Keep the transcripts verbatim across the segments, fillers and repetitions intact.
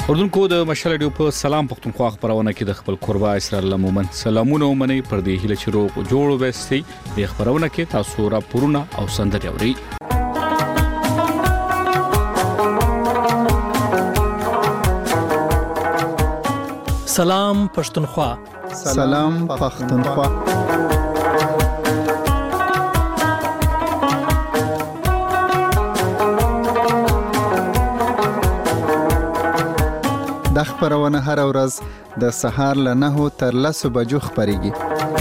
اردوونکو د مشال رادیو په سلام پښتونخوا خبرونه کې د خپل قربا اسرائیل مومن سلامونه ومني پر دې هله چې روغ جوړ وستي د خبرونه کې تاسو را پورونه او سندري اوري. سلام پښتونخوا. سلام پښتونخوا. د خبرونه هر ورځ د سهار له نهو تر لسو بجو خبريږي.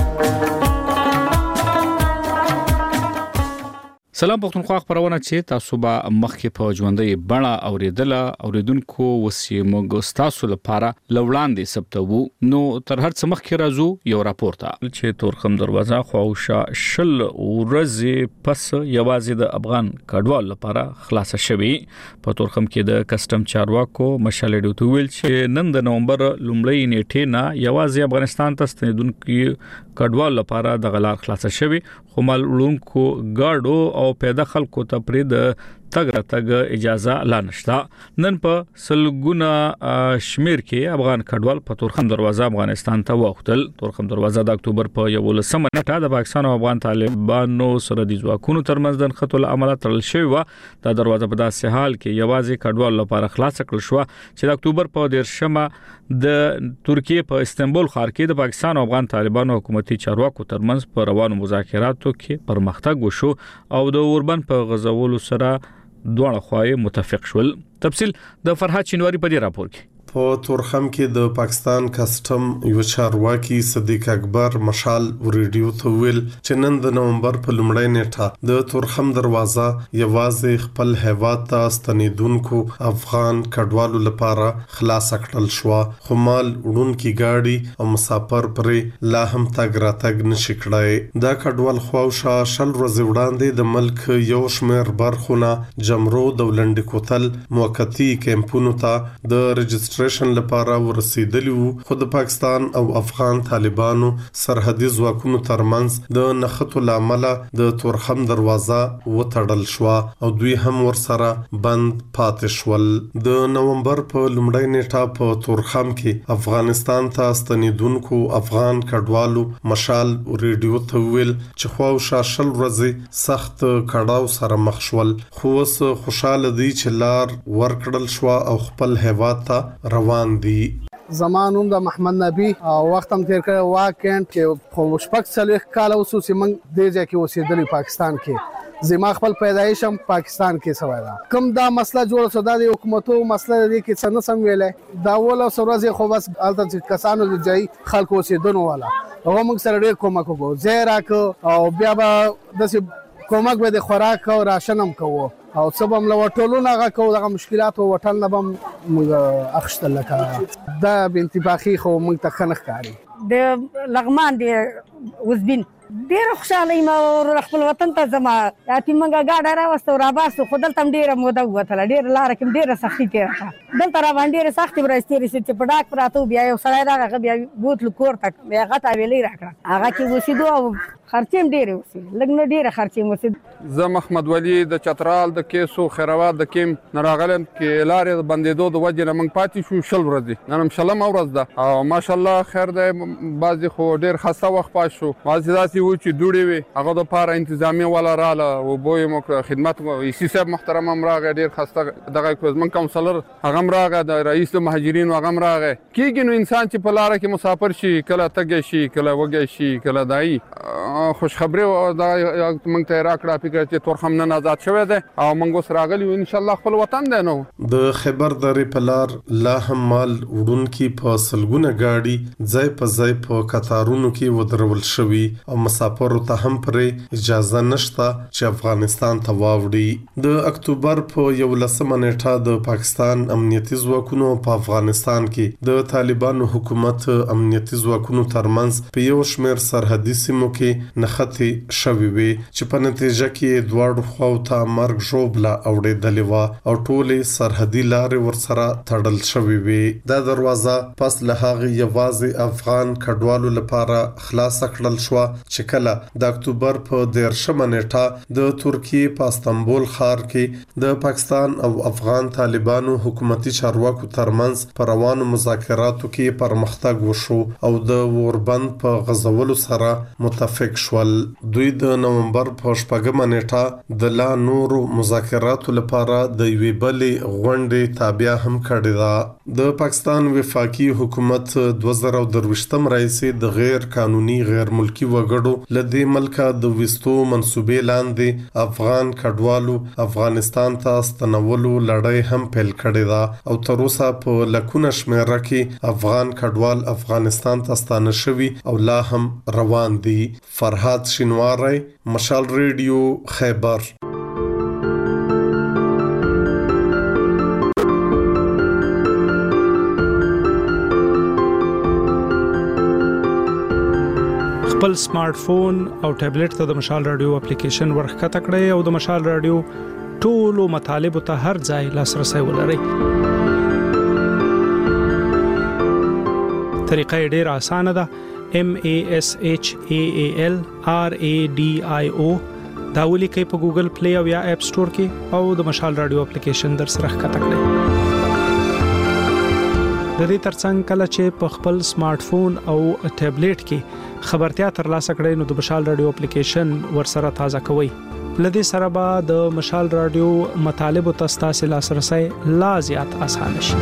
سلام پښتونخوا خبرونه چې تاسو به مخکې په ژوندۍ بڼه اوریدله اوریدونکو وسیمو تاسو لپاره لوړاندې ثبتو نو تر هر څه مخکې راځو یو راپورته چې تورخم دروازه خواوشا شل ورځې پس یوازې د افغان کډوال لپاره خلاص شوی. په تورخم کې د کسٹم چارواکو مشال رادیو ویل چې نن د نومبر لومړۍ نیټې نه یوازې افغانستان ته ستنیدونکو کډوال لپاره د غلار خلاص شوی خو معلومکو گاډو او پیدا خلکو ته پرې د تګ راتګ اجازه لا نشته. نن په سلګونه شمیر کې افغان کډوال په تورخم دروازه افغانستان ته وختل. تورخم دروازه د اکتوبر په یولسمه نیټه د پاکستان او افغان طالبانو سره د ځواکونو ترمنځ د خطو عملیات تړل شوی و. د دروازه په داسې حال کې یوازې کډوال لپاره خلاص کړل شو چې د اکتوبر په دیرشمه د ترکیه په استنبول ښار کې د پاکستان او افغان طالبانو حکومتي چارواکو ترمنځ په روانو مذاکراتو کې پرمختګ وشو او د اوربن په غزولو سره دوه خواهی متفق شول. تفصیل د فرحات شینواری په دې راپور کې. په تورخم کې د پاکستان کسٹم یو چارواکي صدیق اکبر مشال ریډیو ته ویل چې نن د نومبر په لومړۍ نیټه د تورخم دروازه یوازې خپل هیواد ته ستنیدونکو افغان کډوالو لپاره خلاص کړل شو خو مال وړونکي گاډي او مسافر پرې لا هم تګ راتګ نشي کړای. دا کډوال خواوشا شل ورځې وړاندې د ملک یو شمېر برخونه جمرو دولنډ کوتل موقتی کیمپونو ته د رجستر لپاره ورسېدلی وو خو د پاکستان او افغان طالبانو سرحدي ځواکونو ترمنځ د نښتو لامل د تورخم دروازه وتړل شو او دوی هم ورسره بند پاتې شول. د نومبر په لومړۍ نیټه په تورخم کې افغانستان ته ستنیدونکو افغان کډوالو مشال ریډیو ته ویل چې خواوشا شل ورځې سخت کړاو سره مخ شول خو اوس خوشاله دي چې لار ورکړل شو او خپل هیواد ته روان دي. زمانوم د محمد نبی وخت هم تیر کړ واکند کې خو شپږ څلوېښت کاله اوسو چې موږ دې ځای کې اوسېدلي پاکستان کې زما خپل پیدایش هم پاکستان کې سوی ده. کوم دا مسله جوړه شو دا د حکومتو مسله دی کې څه نه سم ویلې دا ولا ورځې خو بس هلته چې کسانو د ځای خلکو اوسېدنو والا هغه موږ سره ډېر کومک وکړو ځای راکړو او بیا به داسې کومک به د خوراک او راشن هم کوو او څه به هم له وټولو نه هغه کوو دغه مشکلات او وټل نه به هم موږ اخیستل لکه دا بېانتفاخي خو موږ ته ښه نه ښکاري. د لغمان د وزبین ډېره خوشحاله یم او خپل وطن ته ځم. یاتې موږ ګاډه راوسته او راباستو خو دلته هم ډېره موده ووتله ډېره لاره کې هم ډېره سختي تېره کړه. دلته راباندې ډېرې سختې ورځې تېرې شوې چې په ډاک پراته وو بیا یو سړی راغی هغه بیا بوتلو کور ته بیا هغه ته حویلۍ راکړه هغه کې اوسېدو او خرچې هم ډېرې اوسېدې لږ نه ډېره خرچې هم اوسېدې. زه محمد ولي د چترال د کیسو خیروات د کیم نه راغلم کې لارې بندېدو د وجې نه موږ پاتې شو شل ورځې نن هم شلمه ورځ ده او ماشاءالله خیر دی. بعضې خو ډېر خسته وخت پاس شو بعضې داسې وو چې دوړې وې هغه دپاره انتظامیه والا راله اوبو یې مو کړه خدمت ایسي صاحب محترم هم راغی ډېر خسته دغه زموږ کونسلر هغه هم راغی د رئیس د مهاجرینو هغه هم راغی. کېږي نو انسان چې په لاره کې مسافر شي کله تږی شي کله وږی شي کله دایي خوشخبري دا موږ ته راکړه فکر چې تورخم نن آزاد شوی دی او موږ اوس راغلي یو انشاءالله خپل وطن دی. نو د خیبر درې په لار لا هم مال وړونکي په سلګونه ګاډي ځای په ځای په کتارونو کې ودرول شوي او مسافرو ته هم پرې اجازه نشته چې افغانستان ته واوړي. د اکتوبر په یولسمه نیټه د پاکستان امنیتي ځواکونو په افغانستان کې د طالبانو حکومت امنیتي ځواکونو ترمنځ په یو شمېر سرحدي سیمو کې نختی شوي وي چې په نتیجه کې دواړو خواو ته مرګ ژوبله اوړېدلې وه او ټولې سرحدي لارې ورسره تړل شوي وي. دا دروازه پس له هغې یوازې افغان کډوالو لپاره خلاص کړل شوه چې کله د اکتوبر په دیرشمه نیټه د ترکیې په استانبول ښار کې د پاکستان او افغان طالبانو حکومتي چارواکو ترمنځ په روانو مذاکراتو کې پرمختګ وشو او د اوربند په غځولو سره متفق شول. دوی د نومبر په شپږمه نیټه د لا نورو مذاکراتو لپاره د یوې بلې غونډې تابع هم کړې ده. د پاکستان وفاقي حکومت دوه زره درویشتم راهیسې د غیر قانوني غیر ملکی وګړو له دې ملکه د وستو منسوبې لاندې افغان کډوالو افغانستان ته ستنولو لړۍ هم پیل کړې ده او تر اوسه په لکونه شمیره کې افغان کډوال افغانستان ته ستانه شوي او لا هم روان دي. فرهاد شینواری، مشال ریډیو، خیبر. خپل سمارټ فون او ټابلیټ ته د مشال رادیو اپلیکیشن ورخکته کړئ او د مشال رادیو ټولو مطالبه ته هر ځای لاسرسي ولرئ. طریقه ډیره اسانه ده. M A S H A A L R A D I O دا ولیکئ په ګوګل پلی او یا اپ سٹور کې او د مشال رادیو اپلیکیشن در سره ښکته کړئ. د دې ترڅنګ کله چې په خپل سمارټ فون او ټابلیټ کې خبرتیا ترلاسه کړئ نو د مشال رادیو اپلیکیشن ورسره تازه کوئ. لدې سره به د مشال رادیو مطالب او تاسو لاسرسي لا زیات آسان شي.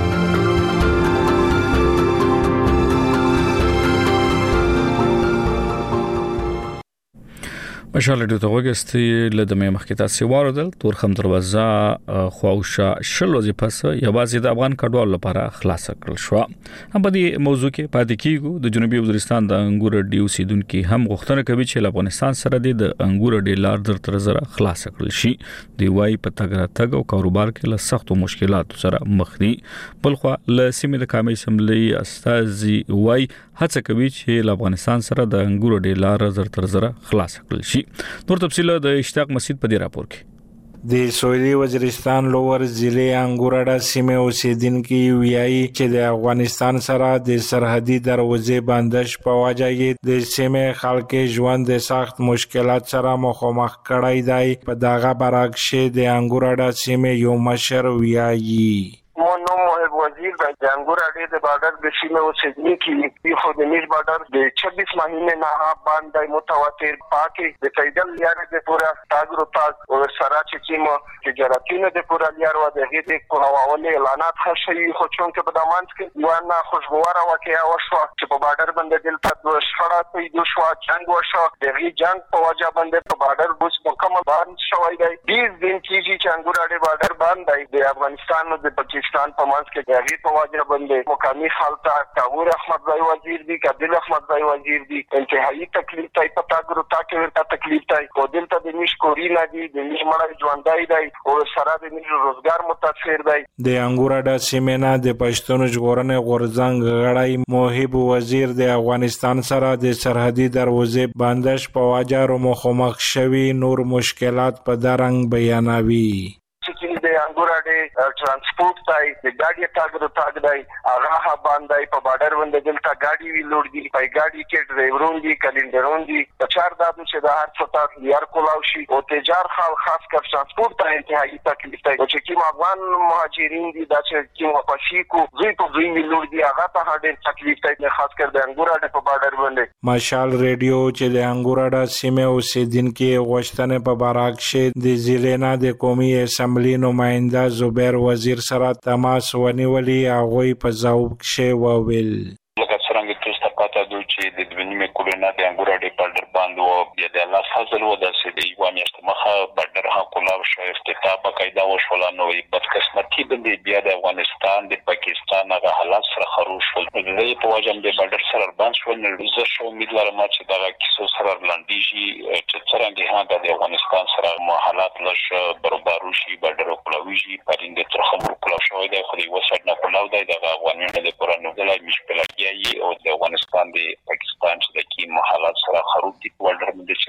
مشال رادیو ته وګورئ ل د مې مخکې تاسو واردل تورخم دروازه خواوشه شل ورځې پس یوازې د افغان کډوالو لپاره خلاص کړل شو. هم په دې موضوع کې پاتې کیږو. د جنوبي وزیرستان د انګور ډي او سیدونکو هم غوښتنه کوي چې افغانستان سره د انګور ډي لار در تر زره خلاص کړل شي. دی وايي په تګ راتګ او کاروبار کې له سختو مشکلاتو سره مخ دي. بلخو له سیمې د قومي اسمبلی استازي وايي هڅه کوي چې افغانستان سره د انګور ډي لار در تر زره خلاص کړل شي. نور تفصیل د اشتاق مسجد په دې راپور کې. د سویلي وزیرستان لوور ضلع انګورډا سیمه اوسیدونکو ویایي چې د افغانستان سره د سرحدي دروازې بندش په وجه کې د سیمه خلک ژوند د سخت مشکلات سره مخامخ کړای دی. په دغه برعکس د انګورډا سیمه یو مشر ویایي مونو محب وزیر د انګور اډې د بارډر د سیمه اوسیدونکو په خودنیز بارډر د چوبیس مهینه نه باندې متواتر پاکي د پیدل یاره د پورا تاګرو تاګ او سره چې چیمو چې جراتینه د پورا یاره و د هغې د هواولې اعلانات هشي خو چون کې په دمانځ کې یو نه خوشبواره واقعیا وشو چې په بارډر باندې دلته د شخړه پیدا شو جنگ وشو د هغې جنگ په وجه باندې په بارډر بوس مکمل باندې شوی دی. بیس دن کېږي چې انګور اډې بارډر باندې د افغانستان او د پاکستان په منځ کې د هغې په وجه باندې مقامي خلک کاور احمد ځای وزیر دی کابل احمد ځای وزیر دی انتهایی تکلیف ته په تاګرو تا کې ورته تکلیف ته او دلته د نش کورینه دی د نش مړی ژوندای دی او سره د نش روزګار متاثر دی. د انګورډا سیمه نه د پښتون ژغورنې غورځنګ غړی محب وزیر د افغانستان سره د سرحدي دروازې بندش په وجه مخامخ شوي نور مشکلات په درنګ بیانوي. چې د انګورډې ترانسپورت تای د ګاډي تاګرو تاګ دی هغه باندې په بارډر باندې دلته ګاډي وی لوړ دي په ګاډي کې ډرایورون دي کلندرون دي په چار دادو چې د هر څه ته یار کولاو شي او تجار خال خاص کر ترانسپورت ته انتهایی تکلیف دی چې کوم افغان مهاجرین دي دا چې کوم واپسی کو زوی په زوی وی لوړ دي هغه ته ډېر تکلیف دی خاص کر د انګورډې په بارډر باندې. مشال ریډیو چې د انګورډا سیمه اوسیدونکو غوښتنه په برعکس د ضلع نه د قومي اسمبلی نماینده زبیر وزیر سره تماس ونیولی هغوی په ځواب کې وویل لکه څنګه چې تاسو پاتې دوی چې د دونیمه کولونه د انګورډې بارډر باندې او بیا د الله فضل و د سې یو میاشت مخه بارډر ها کولاو شو افتتاح بقاعده وشول نو بدقسمتي باندې بیا د افغانستان د پاکستان هغه حالات سره خروج شول. د دې په وجه د بارډر سره باندې شو نو زه شو امید لرم چې دا کیسو سره لاندېږي چې څنګه هغه د افغانستان سره حالات لږ برابر شي بارډر کولاوي پرینده تر خبرو کولاو شوی دی خو یو څه نه کولاو دی د افغانانو د پرانو د لای مشکلات او د افغانستان د پاکستان چې د کی حالات سره خروج دي ولر باندې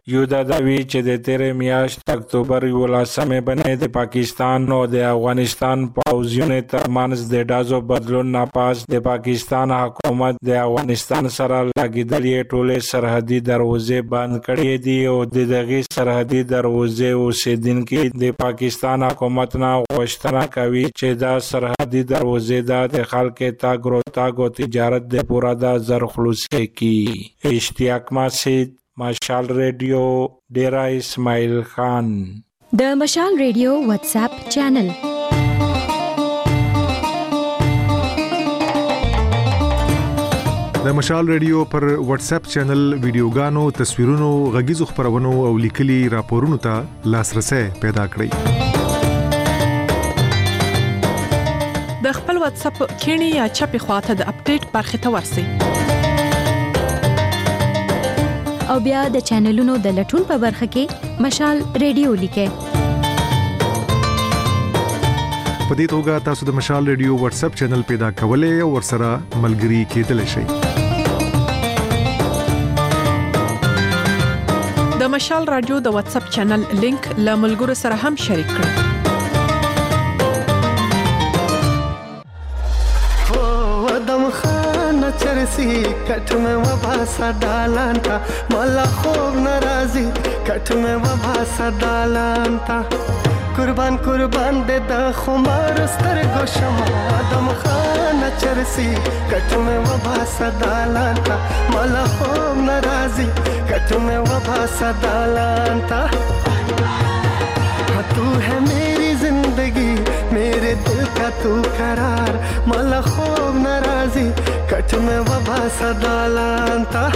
یو دا دوی چې د تیرې میاشت اکتوبر یولسمې باندې د پاکستان او د افغانستان پوځیانو ترمنځ د ډازو بدلون نه پاس د پاکستان حکومت د افغانستان سره لګیدلې ټولې سرحدي دروازې بند کړې دي او د دغه سرحدي دروازې اوسیدونکو د پاکستان حکومت نه غوښتنه کوي چې دا سرحدي دروازې د خلکو تاګ او تاګ او تجارت د پورا د زر خلاص کی اشتیاق مسجد مشال ریډیو ډیرا اسماعیل خان د مشال ریډیو واتس اپ چینل د مشال ریډیو پر واتس اپ چینل ویډیوګانو تصویرونو غږیزو خبرونو او لیکلي راپورونو ته لاسرسي پیدا کړئ د خپل واتس اپ کینی یا چپی خواته د اپډیټ برخه ته ورسی او بیا د چینلونو د لټون په برخه کې مشال ریډیو لیکه په دې توګه تاسو د مشال ریډیو واتس اپ چینل پیدا کولای او ورسره ملګري کېدلی شئ د مشال رادیو د واتس اپ چینل لینک له ملګرو سره هم شریک کړئ چرسی کټ مې و باسا دالانتا مالا خوب ناراضي کټ مې و باسا دالانتا قربان قربان دې د خمار سترګو شمع ادم خان چرسی کټ مې و باسا دالانتا مالا خوب ناراضي کټ مې و باسا دالانتا تو ہے میری زندگی میرے دل کا تو قرار مالا خوب ناراضی کٹ میں وبا صدالانتا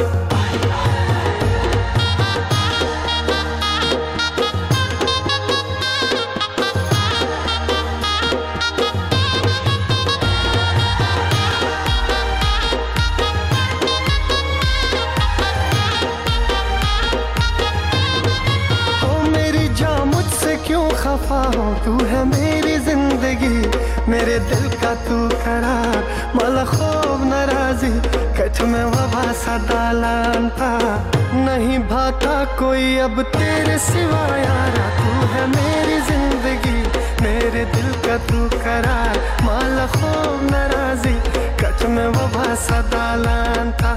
تو ہے میری زندگی میرے دل کا تو قرار مالا خوب ناراضی کٹ میں وبا صدالانتا نہیں بھاتا کوئی اب تیرے سوا یارا تو ہے میری زندگی میرے دل کا تو قرار مالا خوب ناراضی کٹ میں وبا صدالانتا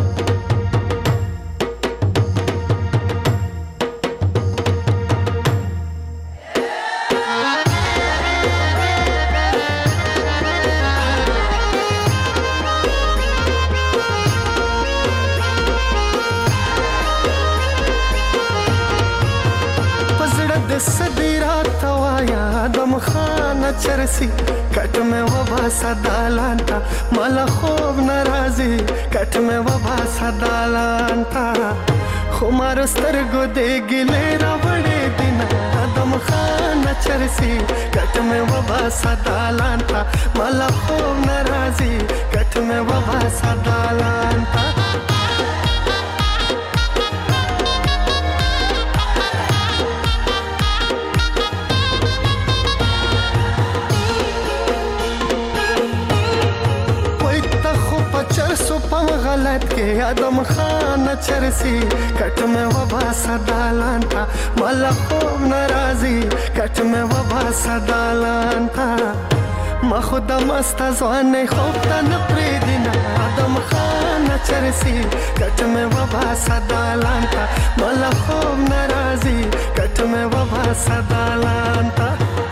چرسی کټ مې وبا صدالانتا مالا خوب ناراضي کټ مې وبا صدالانتا خمار سترګو دې ګلې را وړې دینا ادم خان چرسی کټ مې وبا صدالانتا مالا خوب ناراضي کټ مې وبا صدالانتا غلط کے آدم خان چرسی کٹ میں وبا صدالانتا مالا خوب ناراضی کٹ میں وبا صدالانتا ما خود مست ځوان خوب ته نه پریدینا آدم خان چرسی کٹ میں وبا صدالانتا مالا خوب ناراضی کٹ میں وبا صدالانتا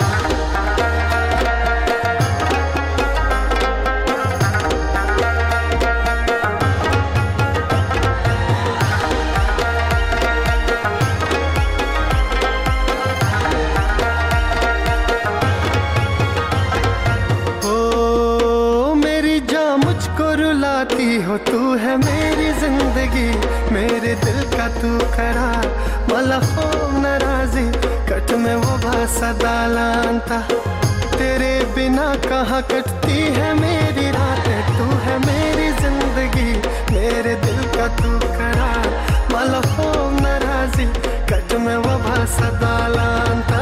ہو تو ہے میری زندگی میرے دل کا تو قرار مالا خوب ناراضی کٹ میں وبا صدالانتا تیرے بنا کہاں کٹتی ہے میری راتیں تو ہے میری زندگی میرے دل کا تو قرار مالا خوب ناراضی کٹ میں وبا صدالانتا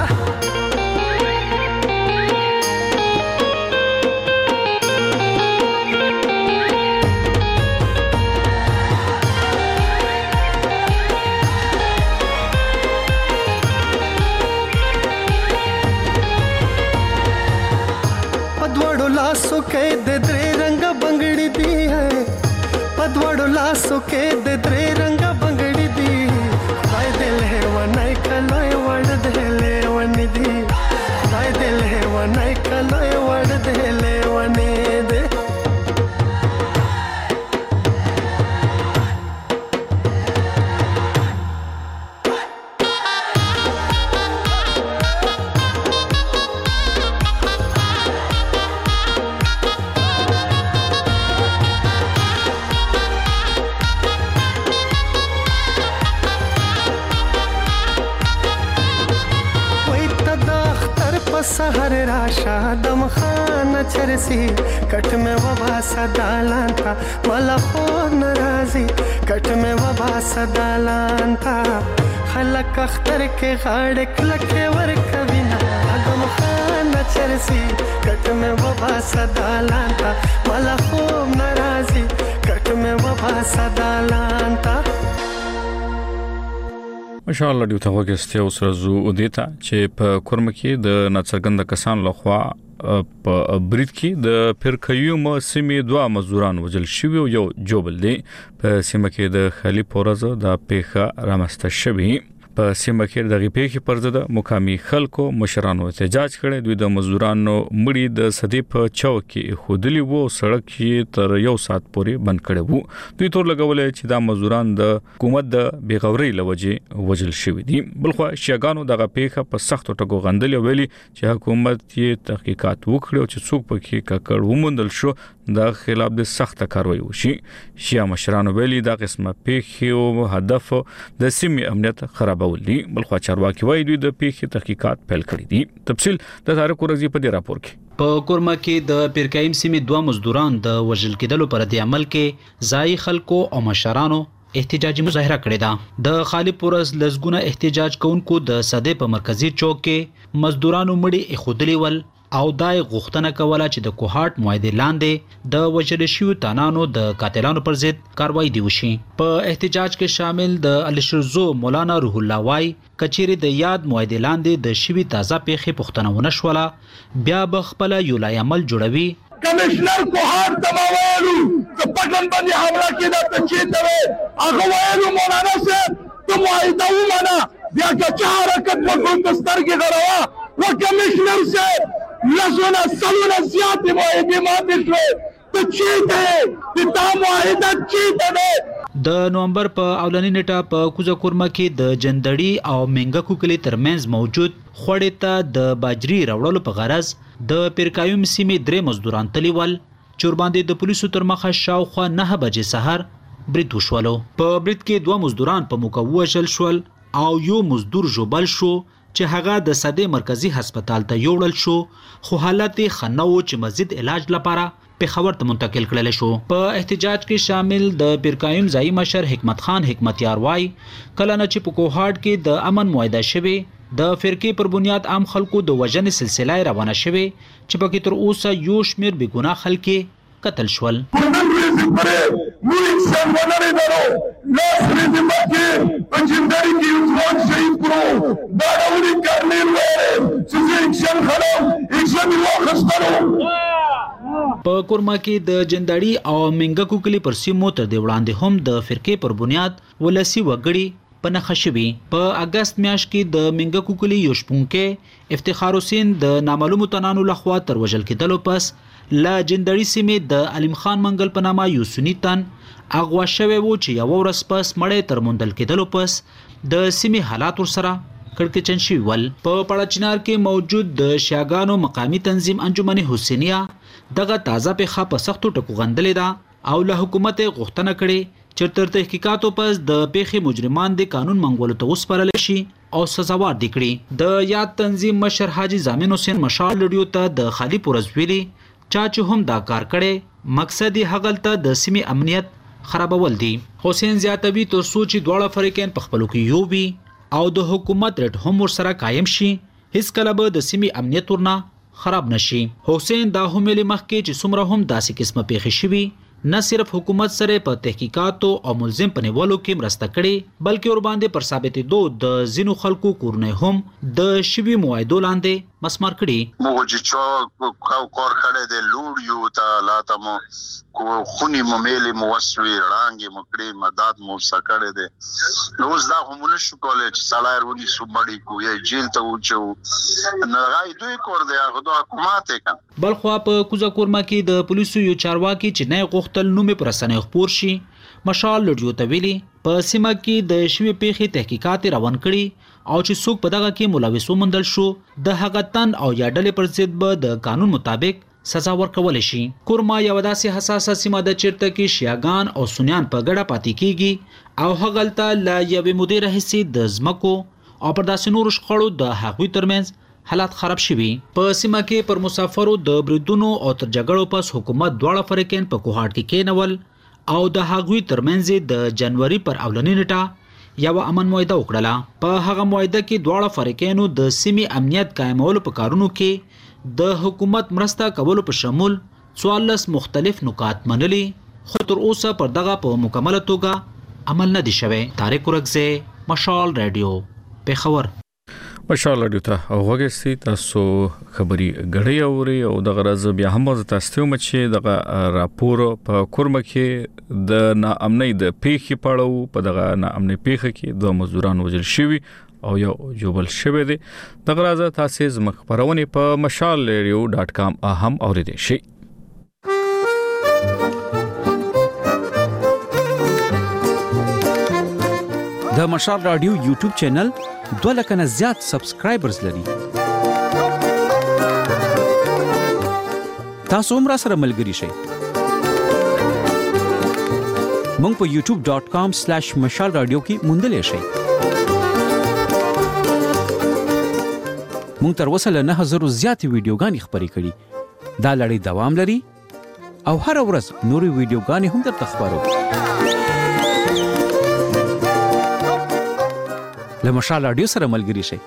के दे द्रे रंग बंगड़ी दी है पदवड़ो लासो के दे द्रे रंग बंगड़ी दी दाय दिल है वनाय कलोय वड़ देले वनिदी दाय दिल है वनाय कलोय वड़ देले वने दे सहर राशा दम खाना चरसी कट में वबा सदालान था मला खो नाराजी कट में वबा सदालान था खलक अख्तर के गाड़े क्लके वर कविना दम खाना चरसी कट में वबा सदालान था मला खो नाराजी कट में वबा सदालान था ماشاءالله ډیو ته وګستې اوس راځو ودیتا چې په کورم کې د ناڅرګند کسان لخوا په برید کې د پرکیوم سیمې دوه مزدوران وجل شوی یو جوبل دی په سیمه کې د خلی پورزه د پیخه رامسته شوی په سیمه کې د غیپېخي پر ضد مقامي خلکو مشرانو احتجاج کړي دوی د مزدورانو مړي د صدې په چوک کې خودلی وو سړک کې تر یو ساعت پورې بند کړي وو دوی تور لګولې چې دا مزدوران د حکومت د بیغوري لوجه وجل شوی دي بلخو شیګانو د غیپېخه په سخت ټکو غندل ویلي چې حکومت یې تحقیقات وکړي چې څوک پکې ککړ ومندل شو د خلاف د سخت کاروي وشي شیا مشرانو ویلي دا قسمه پیخي هدف د سیمې امنیت خرابول دي بلخو چارواکي وایي دوی د پیخي تحقیقات پیل کړي دي تفصیل د تاریخ ورځې په دې راپور کې په کورما کې د پیرکایم سیمې دوه مزدوران د وژل کېدلو پر د عمل کې ځای خلکو او مشرانو احتجاجي مظاهره کړې ده د خالد پورز لزګونه احتجاج کوونکو د صدې په مرکزی چوک کې مزدورانو مړي اخودلی ول او دای غوښتنه کوله چې د کوهات معاهده لاندې د وژل شویو تانانو د قاتلانو پر ضد کاروایی دی وشي په احتجاج کې شامل د الشرزو مولانا روح الله وای کچېری د یاد معاهده لاندې د شوی تازه پیخي پښتنه ونه بیا بخپل یو لای عمل جوړوي کمشنر کوهات تموالو ته پټن باندې حمله کېده ته چې هغه وایلو مولانا صاحب ته معاهده ومنه بیا که حرکت وکړو د سترګې غړوا و کمشنر صاحب لسونا سلونا زیادی معاهده ماتی شوی تو چیته دی تا معاهده چیته دی د نومبر په اولنی نیټه په کوزه کورما کې د جندړی او منګکو کلی ترمنځ موجود خوړې ته د باجری راوړلو په غرض د پیرکایم سیمې درې مزدوران تلیول چورباندې د پولیسو تر مخه شاوخوا نه بجې سحر برید وشولو په برید کې دوه مزدوران په موقع وژل شول او یو مزدور جوبل شو چې هغه د صدې مرکزی هسپتال ته یوړل شو خو حالت خنو چې مزید علاج لپاره پېښور ته منتقل کړل شو په احتجاج کې شامل د پیرکایم ځای مشر حکمت خان حکمتیار وای کله نه چې په کوهات کې د امن معاهده شوی د فرقې پر بنیاد عام خلکو د وژنې سلسله روانه شوی چې په کې تر اوسه یو شمیر بې ګناه خلک قتل شول په کورما کې د جندړی او منګکو کلی پر سیمو تر دی وړاندې هم د فرقې پر بنیاد ولسی وګړي په نخښه شوی په اگست میاشت کې د منګکو کلی یو شپونکې افتخار حسین د نامعلومو تنانو لخوا تر وژل کېدلو پس لا جندړی سیمې د علیم خان منګل په نامه یو سنی تن اغوا شوی وو چې یو ورځ پس مړی تر موندل کېدلو پس د سیمې حالات ورسره کړکېچن شوي ول په پړچنار کې موجود د شیاګانو مقامی تنظیم انجمن حسینیه دغه تازه پیښه په سختو ټکو غندلې ده او له حکومت غوښتنه کړې چې تر تحقیقاتو پس د پیښې مجرمان د قانون منګولو ته وسپارل شي او سزاوار دي کړي د یاد تنظیم مشر حاجی زامن حسین مشال لډیو ته د خالی پورز ویلي چا چې هم دا کار کړي مقصد یې هغلته د سیمې امنیت خرابول دي حسین زیاتوي تر سوچ دوړه فریقین په خپلو کې یو وي او د حکومت رټ هم ورسره قائم شي هیڅ کله به د سیمې امنیت ورنه خراب نشي حسین دا هم لې مخکې چې څومره هم داسې قسمه پیښې شوي نه صرف حکومت سره په تحقیقاتو او ملزم پنیولو کې مرسته کړي بلکې ور باندې پر ثابتېدو د ځینو خلکو کورنۍ هم د شوي معاهدو لاندې مسمار کړي. مو چې چا کو کور کړه د لوړ یو ته لاتمو کو خونی مو ملي مو وسوي رانګي مو کړی مدد مو سکړه دي نو زدا هم نشو کولای چې سالار ونی سومړی کو یې جیل ته وچو نه غای دوی کور دی هغه د حکومت کړه. بلخوا په کوزا کورما کې د پولیسو یو چارواکي چې نه غوښتل نومې پر سنې خپور شي مشال لډیو ته ویلي په سیمه کې د شوی پیخي تحقیقات روان کړي او چې څوک په دغه کې ملوث ومندل شو د هغه تن او یا ډلې پر ضد به د قانون مطابق سزا ورکول شي. کورما یو داسې حساسه سیمه د چیرته کې شیعاګان او سنیان په ګډه پاتې کیږي او هغلته لا یوې مودې راهیسې د ځمکو او پر داسې نور شخړو د هغوی ترمنځ حالات خراب شوي. په سیمه کې پر مسافرو د بریدونو او تر جګړو پس حکومت دواړه فریقین په کوهاټ کې کېنول او د هغوی ترمنځ د جنوري پر اولنۍ نیټه یو امن معاهده وکړه. په هغه معاهده کې دواړه فریقینو د سیمې امنیت قائمولو په کارونو کې د حکومت مرسته کولو په شمول څوارلس مختلف نکات منلي خو تر اوسه پر دغه په مکمله توګه عمل نه دی شوی. طارق ورکزه مشال رادیو پیښور. مشال رادیو ته او وګورئ تاسو خبري غړی اوري او د غرض بیا هم تاسو ته مچ دغه راپور په کورمه کې د ناامنۍ د پیښې پړاو په دغه ناامنۍ پیښه کې دوه مزدوران وژل شوي او یو جوبل شوی دی. د غرض تاسو زموږ خبرونه په مشال رادیو ډاټ کام هم اوریدئ شئ. د مشال رادیو یوټیوب چینل دوه لک نه زیات سبسکرایبرز لري. تاسو هم را سره ملګري شئ. مونږ په یوټیوب ډاټ کام سلیش مشال رادیو کې موندل شئ. مونږ تر اوسه له نه هزار زیات ویډیوګانې خبرې کړي. دا لړۍ دوام لري او هر ورځ نوري ویډیوګانې هم درته خبرو. له مشال رادیو سره ملګري شئ.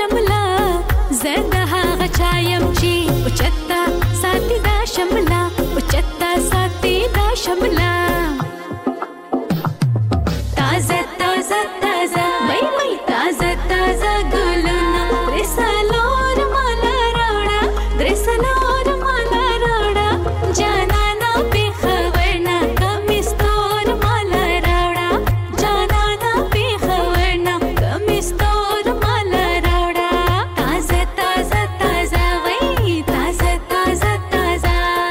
شملا زنده هغه چایم چې اوچتا ساتي دا شملا اوچتا ساتي دا شملا تازه تازه تازه وای وای تازه تازه ګلونه درسلور مالا راوړه درسلور مالا راوړه جانانا په خبرنا کمستور مالا راوړه جانانا په خبرنا کمستور مالا راوړه تازه تازه تازه وای تازه تازه تازه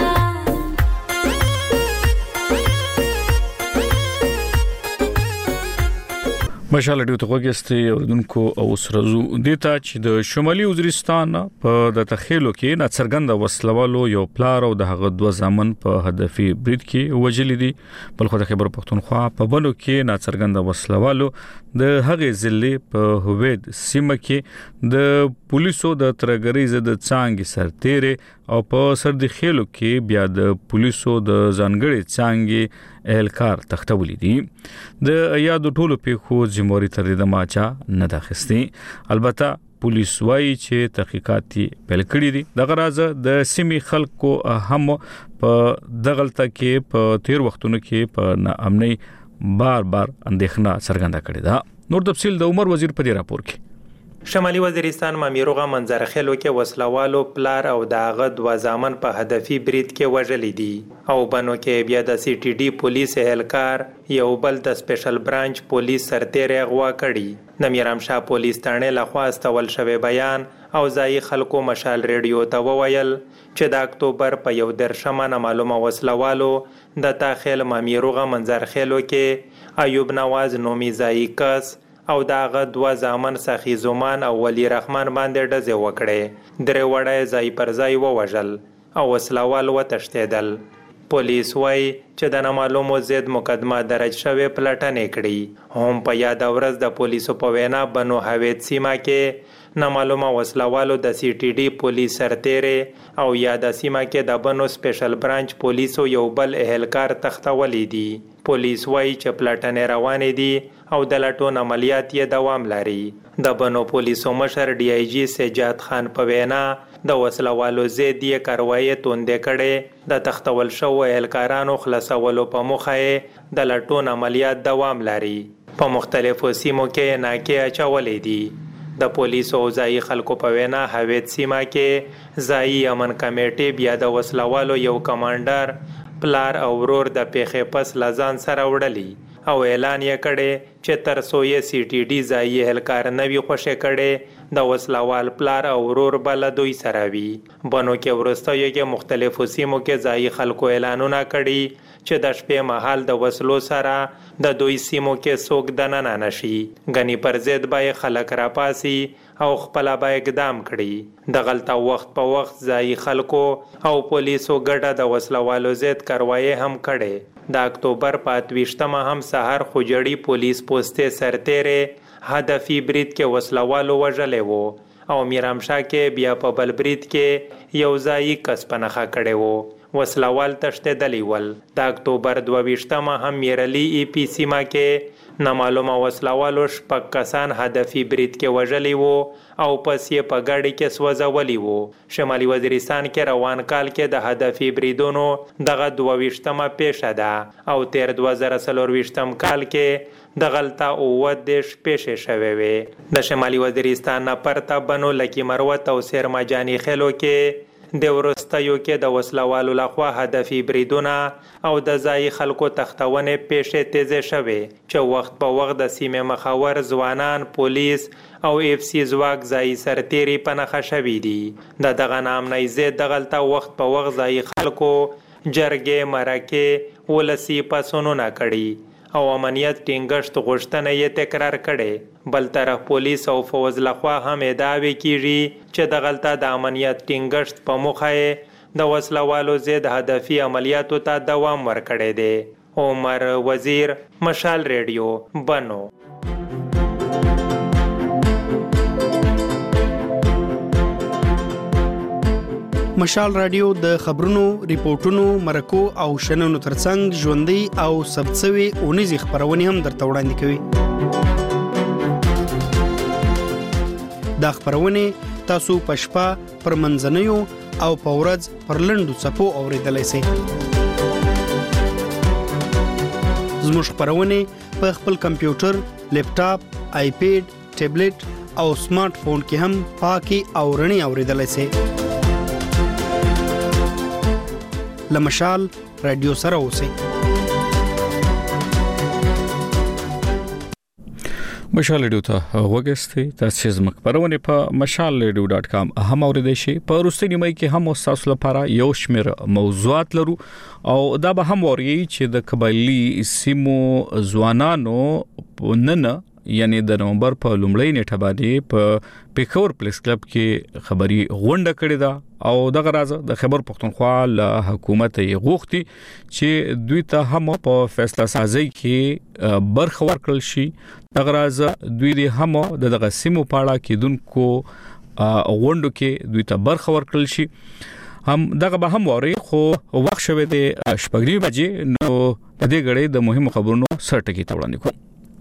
مشال ډیو ته وګستي اوردونکو او سرزو دیتا چې د شمالي وزیرستان په د تخیلو کې ناڅرګند وسلوالو یو پلار او د هغه دوه ځامن په هدفي برید کې وجلې دي بل خو د خبر پښتونخوا په بلو کې ناڅرګند وسلوالو د هغه ضلع په هوید سیمه کې د پولیسو د ترګری زده څنګه سرتيره او په سردي خېلو کې بیا د پولیسو د ځانګړي څنګه اهلکار تختولې دي د یاد ټولو پیښو ذمہواری تر دې ماچا نه داخستي البته پولیس وايي چې تحقیقات پیل کړي دي د غراض د سیمې خلکو هم په دغلطه کې په تیر وختونو کې په ناامنۍ بار بار اندېښنه څرګنده کړې ده نور تفصیل د عمر وزیر په دې راپور کې شمالي وزیرستان مامیروغه منظرخیلو کې وسلوالو پلار او داغه دوه ځامن په هدفي برید کې وژلې دي او بنو کې بیا د سی ټي ډي پولیس اهلکار یو بل د سپیشل برانچ پولیس سرتیری غوا کړي د میرام شاه پولیس تانه لخوا استول شوی بیان او ځای خلکو مشال ریډیو ته وویل چې د اکتوبر په یو درشمه نه معلومه وسلوالو د تاخیل مامیروغه منظرخیلو کې ایوب نواز نومي ځای کس او داغه دوه ځامن سخی زمان او ولی رحمان باندې ډزې وکړې درې وړای ځای پر ځای ووژل او وسلوال وتښتېدل پولیس وايي چې د نامعلومو ضد مقدمه درج شوې پلټنې کړي هم په یاد ورځ د پولیسو په وینا بنو هوید سیمه کې نامعلومه وسلوالو د سی ټي ډي پولیس سرتیری او یاد سیمه کې د بنو سپیشل برانچ پولیسو یو بل اهلکار تختولې دي پولیس وايي چې پلټنې روانې دي او د لټون عملیات یې دوام لري د بنو پولیسو مشر ډي آی جی سجاد خان په وینا د وسلوالو زید یې کاروایی توندې کړي د تختول شو اهلکارانو خلاصولو په مخه د لټون عملیات دوام لري په مختلفو سیمو کې ناکې اچولې دي د پولیسو او ځای خلکو په وینا هوید سیمه کې ځای امن کمیټې بیا د وسلوالو یو کمانډر پلار او ورور د پیښې پس لزان سره وړلی او اعلان یې کړي چې تر څو یې سی ټي ډي ځای اهلکار نوي خوشې کړي د وسلوال پلار او ورور بل دوی سره وي بنو کې ورستیو کې مختلفو سیمو کې ځای خلکو اعلانونه کړي چې د شپې مهال د وسلو سره د دوی سیمو کې څوک دننه نشي غني پر ضد به خلک راپاسي او خپل به اقدام کړي د غلطه وخت په وخت ځای خلکو او پولیسو ګډه د وسلوالو ضد کاروایی هم کړي د اکتوبر په اتویشتمه هم سحر خوجړی پولیس پوسټه سرتیری هدفي برید کې وسلوالو وژلې وو او میرام شاه کې بیا په بل برید کې یو ځای کس پنخه کړي وو وسلوال تښتېدلی ول د اکتوبر دوه ویشتمه هم میرلی ای پی سیمه کې نامعلومه وسلوالو شپږ کسان هدفي برید کې وژلي وو او پس یې په ګاډي کې سوځولي وو شمالي وزیرستان کې روان کال کې د هدفي بریدونو دغه دوه ویشتمه پیښه ده او تیر دوه زره څلور ویشتم کال کې د غلطه اووه دېرش پیښې شوې وې د شمالي وزیرستان نه پرته بنو لکي مروت او سیرمجاني خیلو کې د ورستیو کې د وسلوالو لخوا هدفي بریدونه او د ځای خلکو تختونې پیښې تیزې شوې چې وخت په وخت د سیمې مخاور ځوانان پولیس او اف سی ځواک ځای سرتیري په نښه شوي دي د دغه نامنۍ ضد د غلطه وخت په وخت ځای خلکو جرګې مرکې ولسي پاڅونونه کړي او امنیت ټینګښت غوښتنه یې تکرار کړي بل طرف پولیس او فوج لخوا هم ادعاوې کیږي چې د غلطه د امنیت ټینګښت په موخه د وسلوالو ضد هدفي عملیاتو ته دوام ورکړی دی عمر وزیر مشال ریډیو بنو مشال رادیو د خبرونو، ریپورتونو، مرکو او شننو ترڅنګ ژوندۍ او ثبتسوي اونیزې خبرونه هم درته وړاندې کوي. دا خبرونه تاسو په شپه پر منځنیو او په ورځ پر لنډو څپو اوریدلای شئ. زموږ خبرونه په خپل کمپیوټر، لیپټاپ، آیپیډ، ټابلیټ او سمارټ فون کې هم پاکي او رڼي اوریدلای شئ. لمشال رادیو سره اوسئ. مشال ریډیو ته وګورئ. تاسو زموږ خبرونه په مشال ریډیو ډاټ کام هم اوریدئ شئ. په وروستي مې کې هم تاسو لپاره یو شمېر موضوعات لرو او دا به هم وری چې د قبایلی سیمو ځوانانو نن یعنی د نومبر په لومړۍ نیټه باندې په پیښور پلیس کلب کې خبري غونډه کړې ده او دغه راز د خبر پښتونخوا له حکومت یې غوښتي چې دوی ته هم په فیصله سازي کې برخه ورکړل شي. دغه راز دوی د هم د دغه سیمو پاړه کېدونکو غونډو کې دوی ته برخه ورکړل شي. هم دغه به هم وری خو وخت شوه د شپږ بجې نو د دې غړې د مهمو خبرونو سرټکی توړاندې کوم.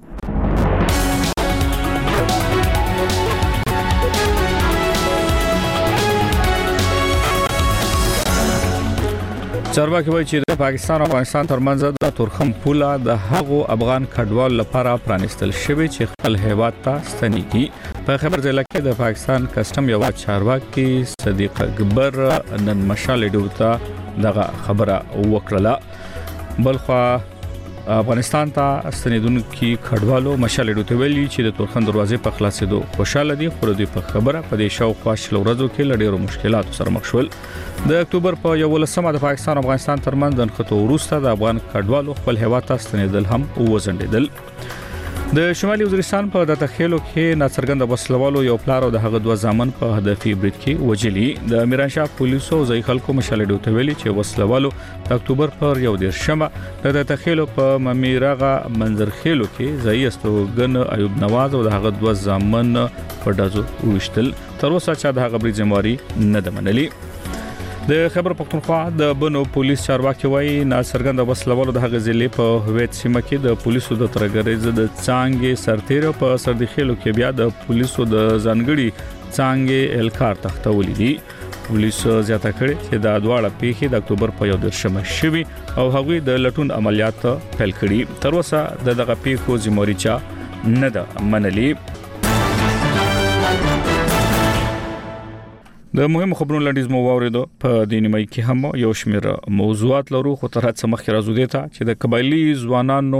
چارواکي وایي چې د پاکستان او افغانستان ترمنځ د تورخم پوله د هغو افغان کډوال لپاره پرانستل شوی چې خپل هیواد ته ستنېږي. په خبر ځای کې د پاکستان کسٹم یو چارواکي صدیق اکبر نن مشال ریډیو ته دغه خبره وکړه. بلخوا افغانستان ته ستنېدونکو کډوالو مشال ریډیو ته ویلي چې د تورخم دروازې په خلاصېدو خوشاله دي، خو دوی په خبره په دې شاوخوا شل ورځو کې لړېرو مشکلاتو سره مخ شول. د اکتوبر په یولسمه د پاکستان او افغانستان ترمنځ د نښتو وروسته د افغان کډوالو خپل هیواد ته ستنېدل هم وزندېدل. د شمالي وزیرستان په دته خېلو کې ناڅرګند وسلوالو یو پلار او د هغه دوه ځامن په هدفي برید کې وجلي. د میرانشاه پولیسو ځای خلکو مشال ریډیو ته ویلي چې وسلوالو د اکتوبر پر یو دیرشمه د دته خېلو په ممیرغه منظر خېلو کې ځای استوګن ایوب نواز او د هغه دوه ځامن په دازو وشتل. تر اوسه چې د هغه برید ځمواري نه ده منلي. د خبر پښتونخوا د بنو پولیس چارواکي وایي ناڅرګند وسلوالو د هغه ضلع په هویت سیمه کې د پولیسو د ترګریز د څانګې سرتیر په سردخیلو کې بیا د پولیسو د ځانګړي څانګې الکار تختولې دي. پولیس زیاته کړي چې د دواړه پیښې د اکتوبر په یو دیرشمه شوي او هغوی د لټون عملیات پیل کړي. تر اوسه د دغه پیښو ذمہواری چا نه ده منلي. د مهمو خبرونو لاندې مو واوریدو. په دې نیمه کې هم یو شمېر موضوعات لرو، خو تر هڅه مخکې راځو دې ته چې د قبایلی ځوانانو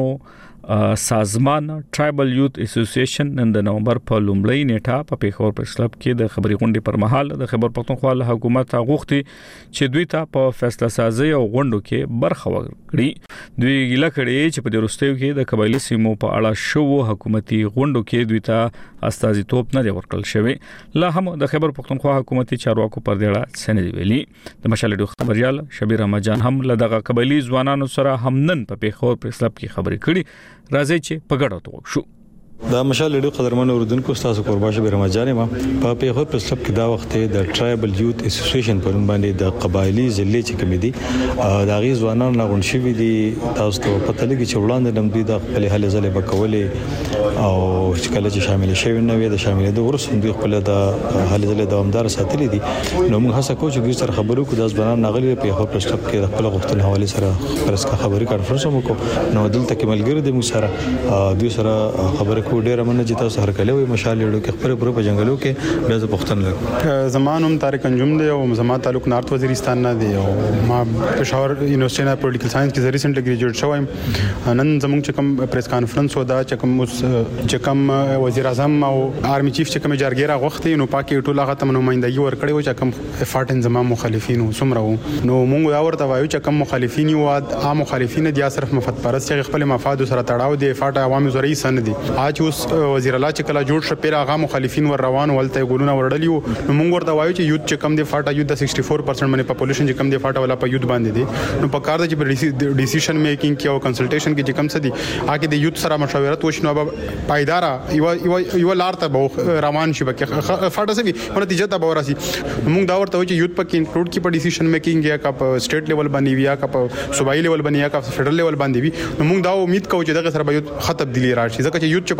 سازمان ټرایبل یوث اسوسییشن نن د نومبر په لومړۍ نیټه په پیښور پریس کلب کې د خبري غونډې پر مهال د خبر پښتونخوا له حکومت غوښتي چې دوی ته په فیصله سازي او غونډو کې برخه ورکړي. دوی ګیله کړې چې په دروستیو کې د قبایلی سیمو په اړه شو حکومتي غونډو کې دوی ته استازیتوب نه دی ورکړل شوی. لا هم د خبر پښتونخوا حکومتي چارواکو پر دې اړه څه نه دی ویلي. د مشال ریډیو خبريال شبیر احمد جان هم له دغه قبایلی ځوانانو سره هم نن په پیښور پریس کلب کې خبرې کړي. راځي چې په ګډه توګه شو. دا مشال ریډیو قدرمن اوردونکو تاسو قربان شبیر احمد جان ما په پیښور پریس کلب کې دا وخت د ټرایبل یوث اسوسییشن په نوم باندې د قبایلی ضلع چې کمیدي دا غي ځوانان نه غونډ شوی دي. تاسو ته پته لګی چې وړاندې نم دوی د خپل حل ځلې بکولې او چې کله چې شامل شوی نه وي د شامل د ورس دوی خپل د حل ځلې دوامدار ساتلې دي. نو موږ هڅه کوو چې دوی سره خبرو کو د ځوانان نغلي په پیښور پریس کلب کې خپل غوښتنې حواله سره پرسکا خبري کانفرنس مو کو. نو دلته کې ملګری د موږ سره دوی سره خبرې کو ډېر مننه چې تاسو هر کله وي مشال ریډیو کې خبرې پوره په جنگلو کې بیا ز پښتون لګ زمانوم طارق انجم دی او زما تعلق نارت وزیرستان نه دی او ما پېښور یونیورسيټي نه پولیټیکل ساينس کې ریسنټلی ګریجویټ شوم. نن زموږ چې کوم پریس کانفرنس ودا چې کوم چې کوم وزیر اعظم او آرمي چیف چې کوم جارګیرا غوښتي نو پاکي ټول هغه تم نمائندګي ورکړي و چې کوم فاټن زما مخالفین سمره نو موږ دا ورته وایو چې کوم مخالفین یو عام مخالفین دي صرف مفاد پرست چې خپل مفاد سره تړاو دي فاټ عوامي زوري سن دي. اج اوس وزیر الله چې کله جوړ شو پیر هغه مخالفین ور روان ولته ګولونه ورډلیو نو موږ ورته وایو چې یوت چې کم دي فاټا یوت د چوسټ فور پرسنټ باندې پاپولیشن چې کم دي فاټا ولا په یوت باندې دي. نو په کار د چې ډیسیژن میکینګ کې او کنسلټیشن کې چې کم څه دي هغه د یوت سره مشاورت وشنو به پایدار یو یو لار ته روان شي بکه فاټا سوي په نتیجه ته به ورسي. موږ دا ورته وایو چې یوت پکې انکلود کې په ډیسیژن میکینګ یا کا په سټیټ لیول باندې یا کا په صوبایي لیول باندې یا کا فدرل لیول باندې وي. نو موږ دا امید کوو چې دغه سره به خط تبدیلی راشي ځکه چې یوت چې په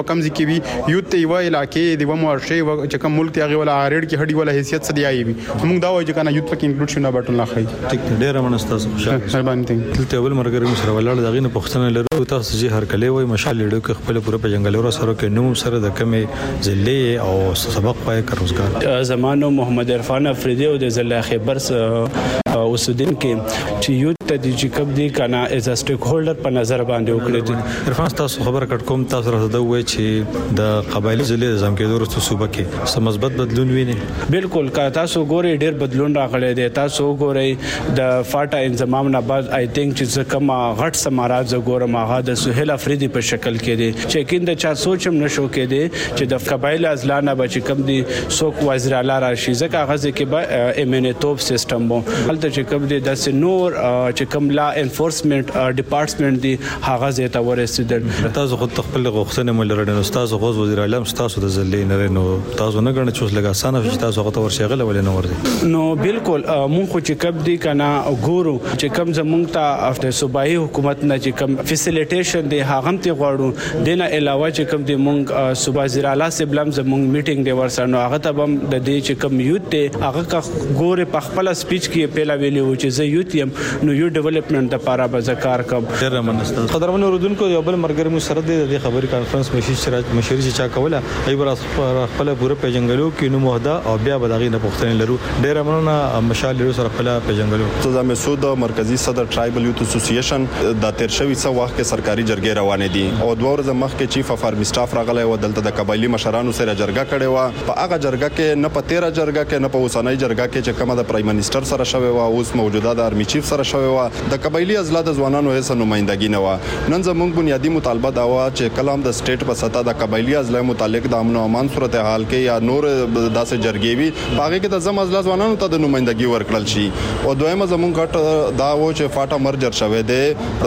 په کم ځکه وي یوت ته یو علاقې دی و مورشه چې کوم ملک ته غوړه اړ کې هډي ولا حیثیت سدي آی وي موږ دا وایو چې کنه یوت پکې انکلوډ شونه بټن لا خای ټیک ډیر منستا مهرباني ته دلته ول مرګري سره ولاړ دغه نه پښتنه لرو تاسو چې هر کله وای مشال لیډو کې خپل پوره په جنگلورو سره کې نوم سره د کمې ضلع او سبق پای کروزګار زمانو محمد عرفان افریدی او د ضلع خیبر اوسودین کې چې یوت ته د جکب دی کنه از ا سټیک هولډر په نظر باندې وکړي دي عرفان تاسو خبر کټ کوم تاسو راته وای چې د قبایلی ضلع نظام کې ورته صوبه کې سم مثبت بدلون ویني بالکل کا تاسو ګوري ډیر بدلون راغلی دی تاسو ګوري د فاټا انضمام نه بعد آی تھنک چې کما غټ سماراز ګورم هغه د سهیل افریدی په شکل کې دی چې کیند چا سوچم نشو کې دی چې د قبایل ازلانه بچ کم دی سوک وزیر اعلی راشي ځکه هغه کې به ایمنیټوب سیستم وو هلته چې کم دی د نور چې کوم لا انفورسمنت ډپارټمنټ دی هغه زیاته ورسېدل تاسو خو خپل غوښتنه مل لرئ نو تاسو غوښ وزیر اعظم تاسو د ضلع نه نو تاسو نه غواړئ چې لږه اسانه شي تاسو غوښته ورشغله ولې نه ورته نو بالکل مونږ خو چې کب دی کنه ګورو چې کم زمونږ ته د صوبایي حکومت نه چې کم فیسیلیټیشن دی هغه ته غواړو دنه علاوه چې کم دی مونږ صوبا وزیر اعلی سبلم زمونږ میټینګ دی ورسره نو هغه ته هم د دې چې کم یوت ته هغه کا ګوره په خپل سپیچ کې پیلا ویلی و چې زه یوت یم نو یو ډیولپمنٹ لپاره به ذکر کوم ډیر مننه قدرمن اوردونکو یو بل مرګر مو سره د خبري کانفرنس مشر شراج مشر چې چا کوله ای بر خپل پوره پیجنګلو کې نو موهدا او بیا بدغې نه پښتنه لرو ډیر مننه مشال لرو سره خپل پیجنګلو استاد مسعود مرکزی صدر ټرایبل یوت اسوسییشن د تیر شوی څو وخت کې سرکاري جرګې روانې دي او دوه ورځې مخکې چیف اف آرمی سټاف راغلی و دلته د قبایلی مشرانو سره جرګه کړې و په هغه جرګه کې نه په تیرا جرګه کې نه په اوسنۍ جرګه کې چې کومه د پرایم منسٹر سره شوی و اوس موجوده د آرمی چیف سره شوی و د قبایلی ازلا د ځوانانو هیڅ نمائندګي نه و نن زموږ بنیادی مطالبه دا و چې کلام د سټیټ په سطح د قبایلی ازلا متعلق د امن او امان صورتحال کې یا نور داسې جرګې وي هغه کې د زم ازلا ځوانانو ته د نمائندګي ورکړل شي او دویمه زموږ غټ دا و چې فاټا مرجر شوی دی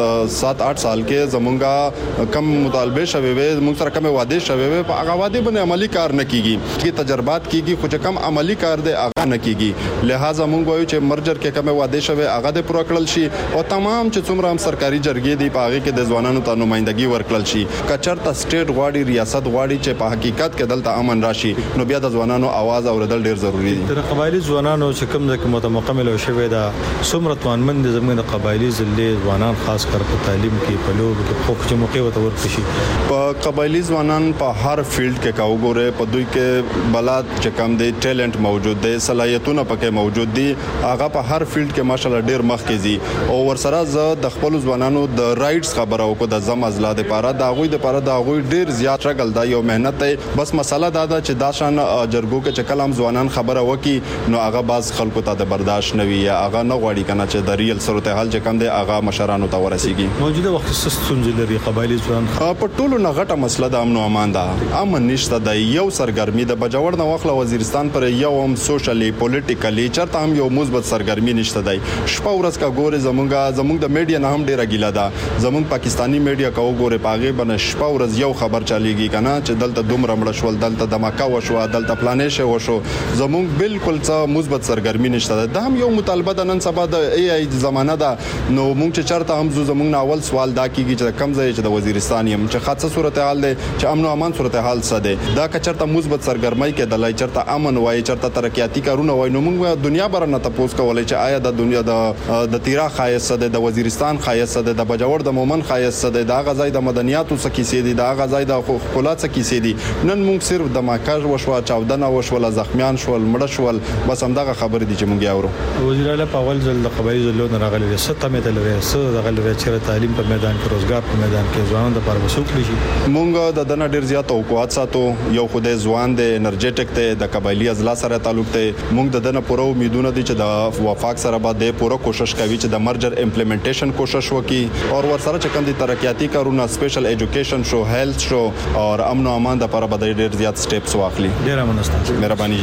سات آٹھ سال کې زمونږه کم مطالبه شوی وي موږ سره کوم وعده شوی وي په هغه وعده باندې عملی کار نه کیږي چې تجربات کیږي خو چې کم عملی کار دی هغه نه کیږي لہذا موږ وایو چې مرجر کې کوم وعده شوی هغه د پوره کړل شي او تمام چې څومره هم سرکاري جرګې دی په هغه کې د ځوانانو ته نمائندګي ورکړل شي کچرته سټیټ غواړي ریاست غواړي چې په حقیقت کې دلته امن راشي نو بیا د ځوانانو आवाज اوریدل ډیر ضروری دي د قبایلی ځوانانو چې کوم ځکه متمکمل او شوی دا څومره توانمند زموږ د قبایلی ضلع ځوانان خاص کر په تعلیم کې په لوب کې خو چې موقع وته ورکشي په قبایلی ځوانان په هر فیلډ کې کاو ګوره په دوی کې بلاد چې کم دی ټیلنٹ موجود دی صلاحیتونه پکې موجود دي هغه په هر فیلډ کې ماشاالله ډیر مخ کې دي او ورسره ز د خپل ځوانانو د رائټس خبره وکړه د زم ازلا د لپاره دا غوي د لپاره دا غوي ډیر زیات شغل دا یو مهنت دی بس مسله دا ده چې دا شان جرګو کې چې کلام ځوانان خبره وکي نو هغه باز خلکو ته د برداشت نوي یا هغه نه غواړي کنه چې د ریل صورتحال چې کم دی هغه مشرانو ته ورسیږي موجوده وخت ستونزې لري قبایلی ځوان په ټولو نه غټه مسله د امن او امان ده امن نشته د یو سرګرمي د بجوړ نه وخت وزیرستان پر یو هم سوشلی پولیټیکلی چرته هم یو مثبت سرګرمي نشته دی شپه ورځ کا ګوره زمونږه زمونږ د میډیا نه هم ډیره ګیله ده زمونږ پاکستانی میډیا کا وګوره پاغه بن شپه ورځ یو خبر چلیږي کنه چې دلته دومره مړ شول دلته دماکا وشو دلته پلانې شو وشو زمونږ بالکل څه مثبت سرګرمي نشته ده هم یو مطالبه د نن سبا د ای ای زمانہ ده نو مونږ چې چرته هم زمونږ اول سوال دا کیږي چې کم ځای چې د وزیرستان یم چې خاصه صورتحال ده چې امن او امان صورتحال څه ده دا که چرته مثبت سرګرمۍ کې د لای چرته امن وای چرته ترقیاتی کارونه وای نو مونږ دنیا بر نه تاسو کولای چې آیا د دنیا د د تیرا خایس ده د وزیرستان خایس ده د بجوړ د مومن خایس ده د غزای د مدنیاتو سکی سي دي د غزای د خپلات سکی سي دي نن مونږ صرف د ماکاج وشو چاودنه وشول زخمیان شول مړ شول بس همدغه خبر دي چې مونږ اورو وزیر اعلی په اول ځل د قبایلی ضلعو نه راغلي ستة مې تل لري څه د غلره چې تعلیم په میدان کې روزګار په میدان کې ځوانان د پاره وسوک لشي مونږ د دنه ډیر زیات توقعات ساتو یو خدای ځوان دی انرژیټک ته د قبایلی ازلا سره تعلق ته مونږ د دنه پوره امیدونه دي چې د وفاق سره به د پوره کوشش کوي چې د مرجر امپلیمنټیشن کوشش وکړي او ور سره چې کوم دي ترقیاتی کارونه سپیشل ایجوکیشن شو هیلث شو او امن او امان د لپاره به ډیر زیات سټیپس واخلي ډیر مننه مهرباني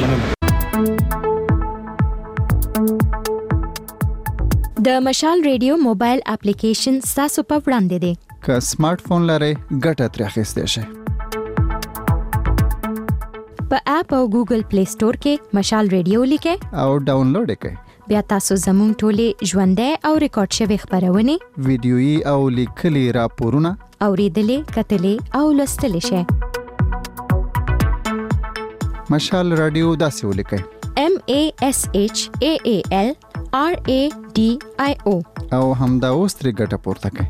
د مشال ریډیو موبایل اپلیکیشن تاسو په وړاندې دی که سمارټ فون لرئ ګټه ترې اخیستی شئ په اپ او ګوګل پلی سٹور کې مشال ریډیو لیکئ او ډاونلوډ کړئ بیا تاسو زموږ ټولې ژوندۍ او ریکارډ شوی خبرونه ویډیويي او لیکلي راپورونه اوریدلې کتلې او لوستلې شئ مشال رادیو داسې ولیکئ M A S H A A L R A D I O او همدا اوس ترې ګټه پورته کړئ.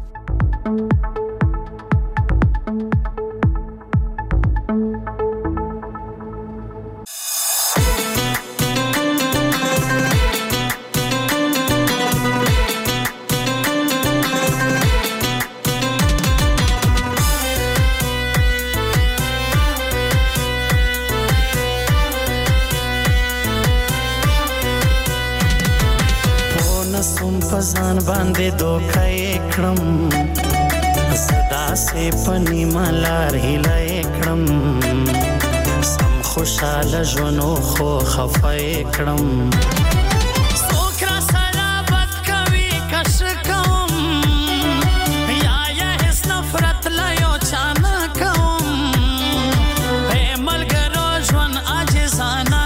پزان باندې دوکای کړم صدا سه پنی مالار هلای کړم سم خوشاله ژوندو خو خفای کړم سوکرا سره بد کوي کش کوم یا یا هیڅ نفرت لا یو چانه کوم په ملګرو ژوند عاجزانه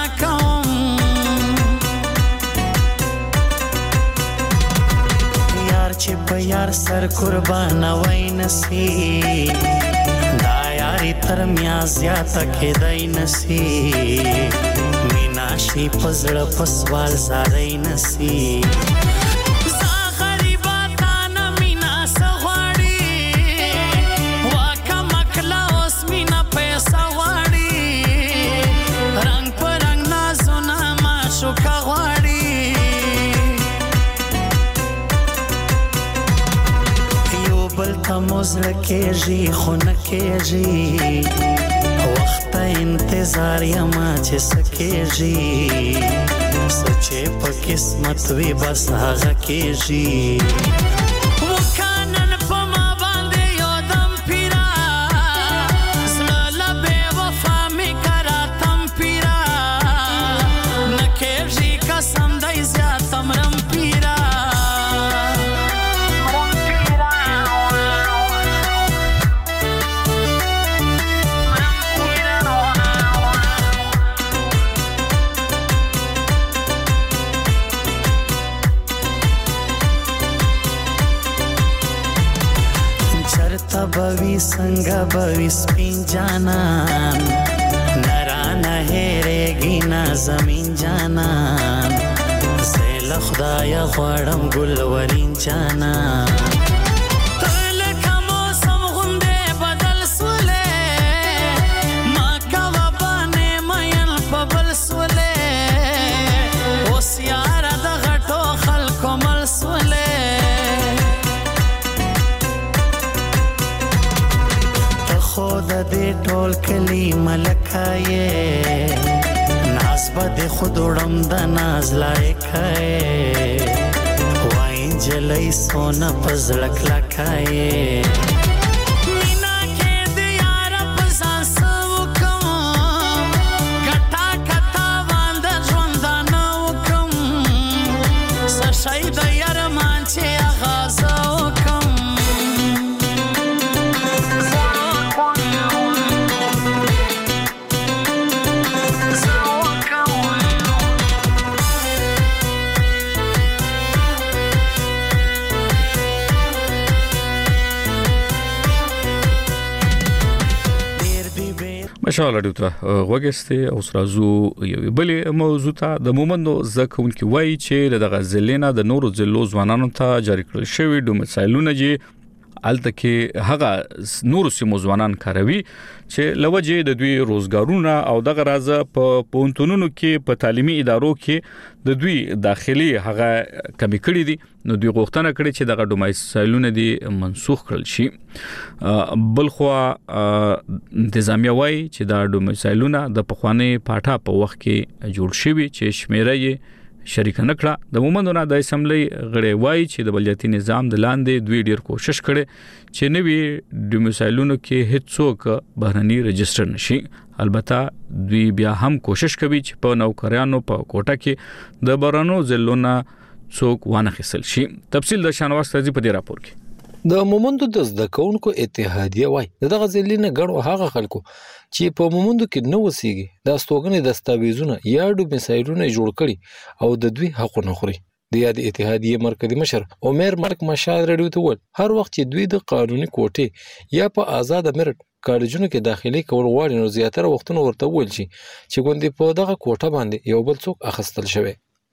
چې په یار سر قربان وای نسی دا یاري تر میا زیاته کېدای نسی مینا شي پزړه پسوال زارای نسی زا غریباتا نه مینا سغواړي واکه مکلا اوس مینا پیسې واړي رنگ پر رنگ نازونه ما شو کغواړي بل تموزل کېږي خو نه کېږي وخت انتظار یما چې سکېږي سچې په قسمت وي بس هغه کېږي وکانن په ما باندې یو دم پیرا زړه له بې وفا مې کرا تم پیرا نه کېږي قسم دی زیات امرم پیرا بوی څنګه بوی سپین جانان نرانه هېرېږي نه زمین جانان زه له خدایه غواړم ګلورین جانان ته لکه موسم غوندې بدل سولې ما کوه بانې مین په بل سولې اوس یاره د غټو خلکو مل سولې خود دې ټول کلی ملکایې ناز بد خود وړم د ناز لایکایې وای جلې سونه پزړک لکایې مینا کې دې یار په ساسو کوم کټا کټا باند ژوند نه وکم سشای د یار مان چې آغاز وکم ماشاء الله ډیوته وګسته او سرازو یو بل موضوع ته د مومندو زکون کې وایي چې دغه ځلینا د نورو ځلو ځوانانو ته جاری کړل شوی ډومسایلونه چې الته کې هغه نورو سیمو ځوانان کاروي چې لوجه د دوی روزګارونه او دغه راز په پونتونونو کې په تعلیمي ادارو کې د دوی داخلي هغه کمی کړی دي نو دوی غوښتنه کړې چې دغه ډومسایلونه دي منسوخ کړل شي بلخو انتظامیه وایي چې دا ډومسایلونه د پخوانی پاټا په وخت کې جوړ شوی چې شمیره یې شریک نکړه د مومندونه د اسمبلی غړي وایي چې د بلدیاتي نظام د لاندې دوی ډیر کوشش کړي چې نوی ډومسایلونو کې هیڅوک بهرني رجستر نشي البته دوی بیا هم کوشش کوي چې په نوکریانو په کوټه کې د برانو ځلونه څوک وانه خسل شي تفصیل د شانواز تازي په دې راپور کې د مومندو د زده کوونکو اتحادیه وای دغه ځلینه ګړو هغه خلکو چې په مومندو کې نو وسیږي د استوګنې دستاویزونه یا ډومسایلونه جوړ کړي او د دوی حقونه خوري د یاد اتحادیه مرکزی مشر عمر مرک مشال رډیو ته ول هر وخت چې دوی د قانوني کوټه یا په آزاد امرت کالجونو کې داخلي کول غواړي نو زیاتره وختونه ورته ویل شي چې ګوندې په دغه کوټه باندې یو بل څوک اخستل شوی.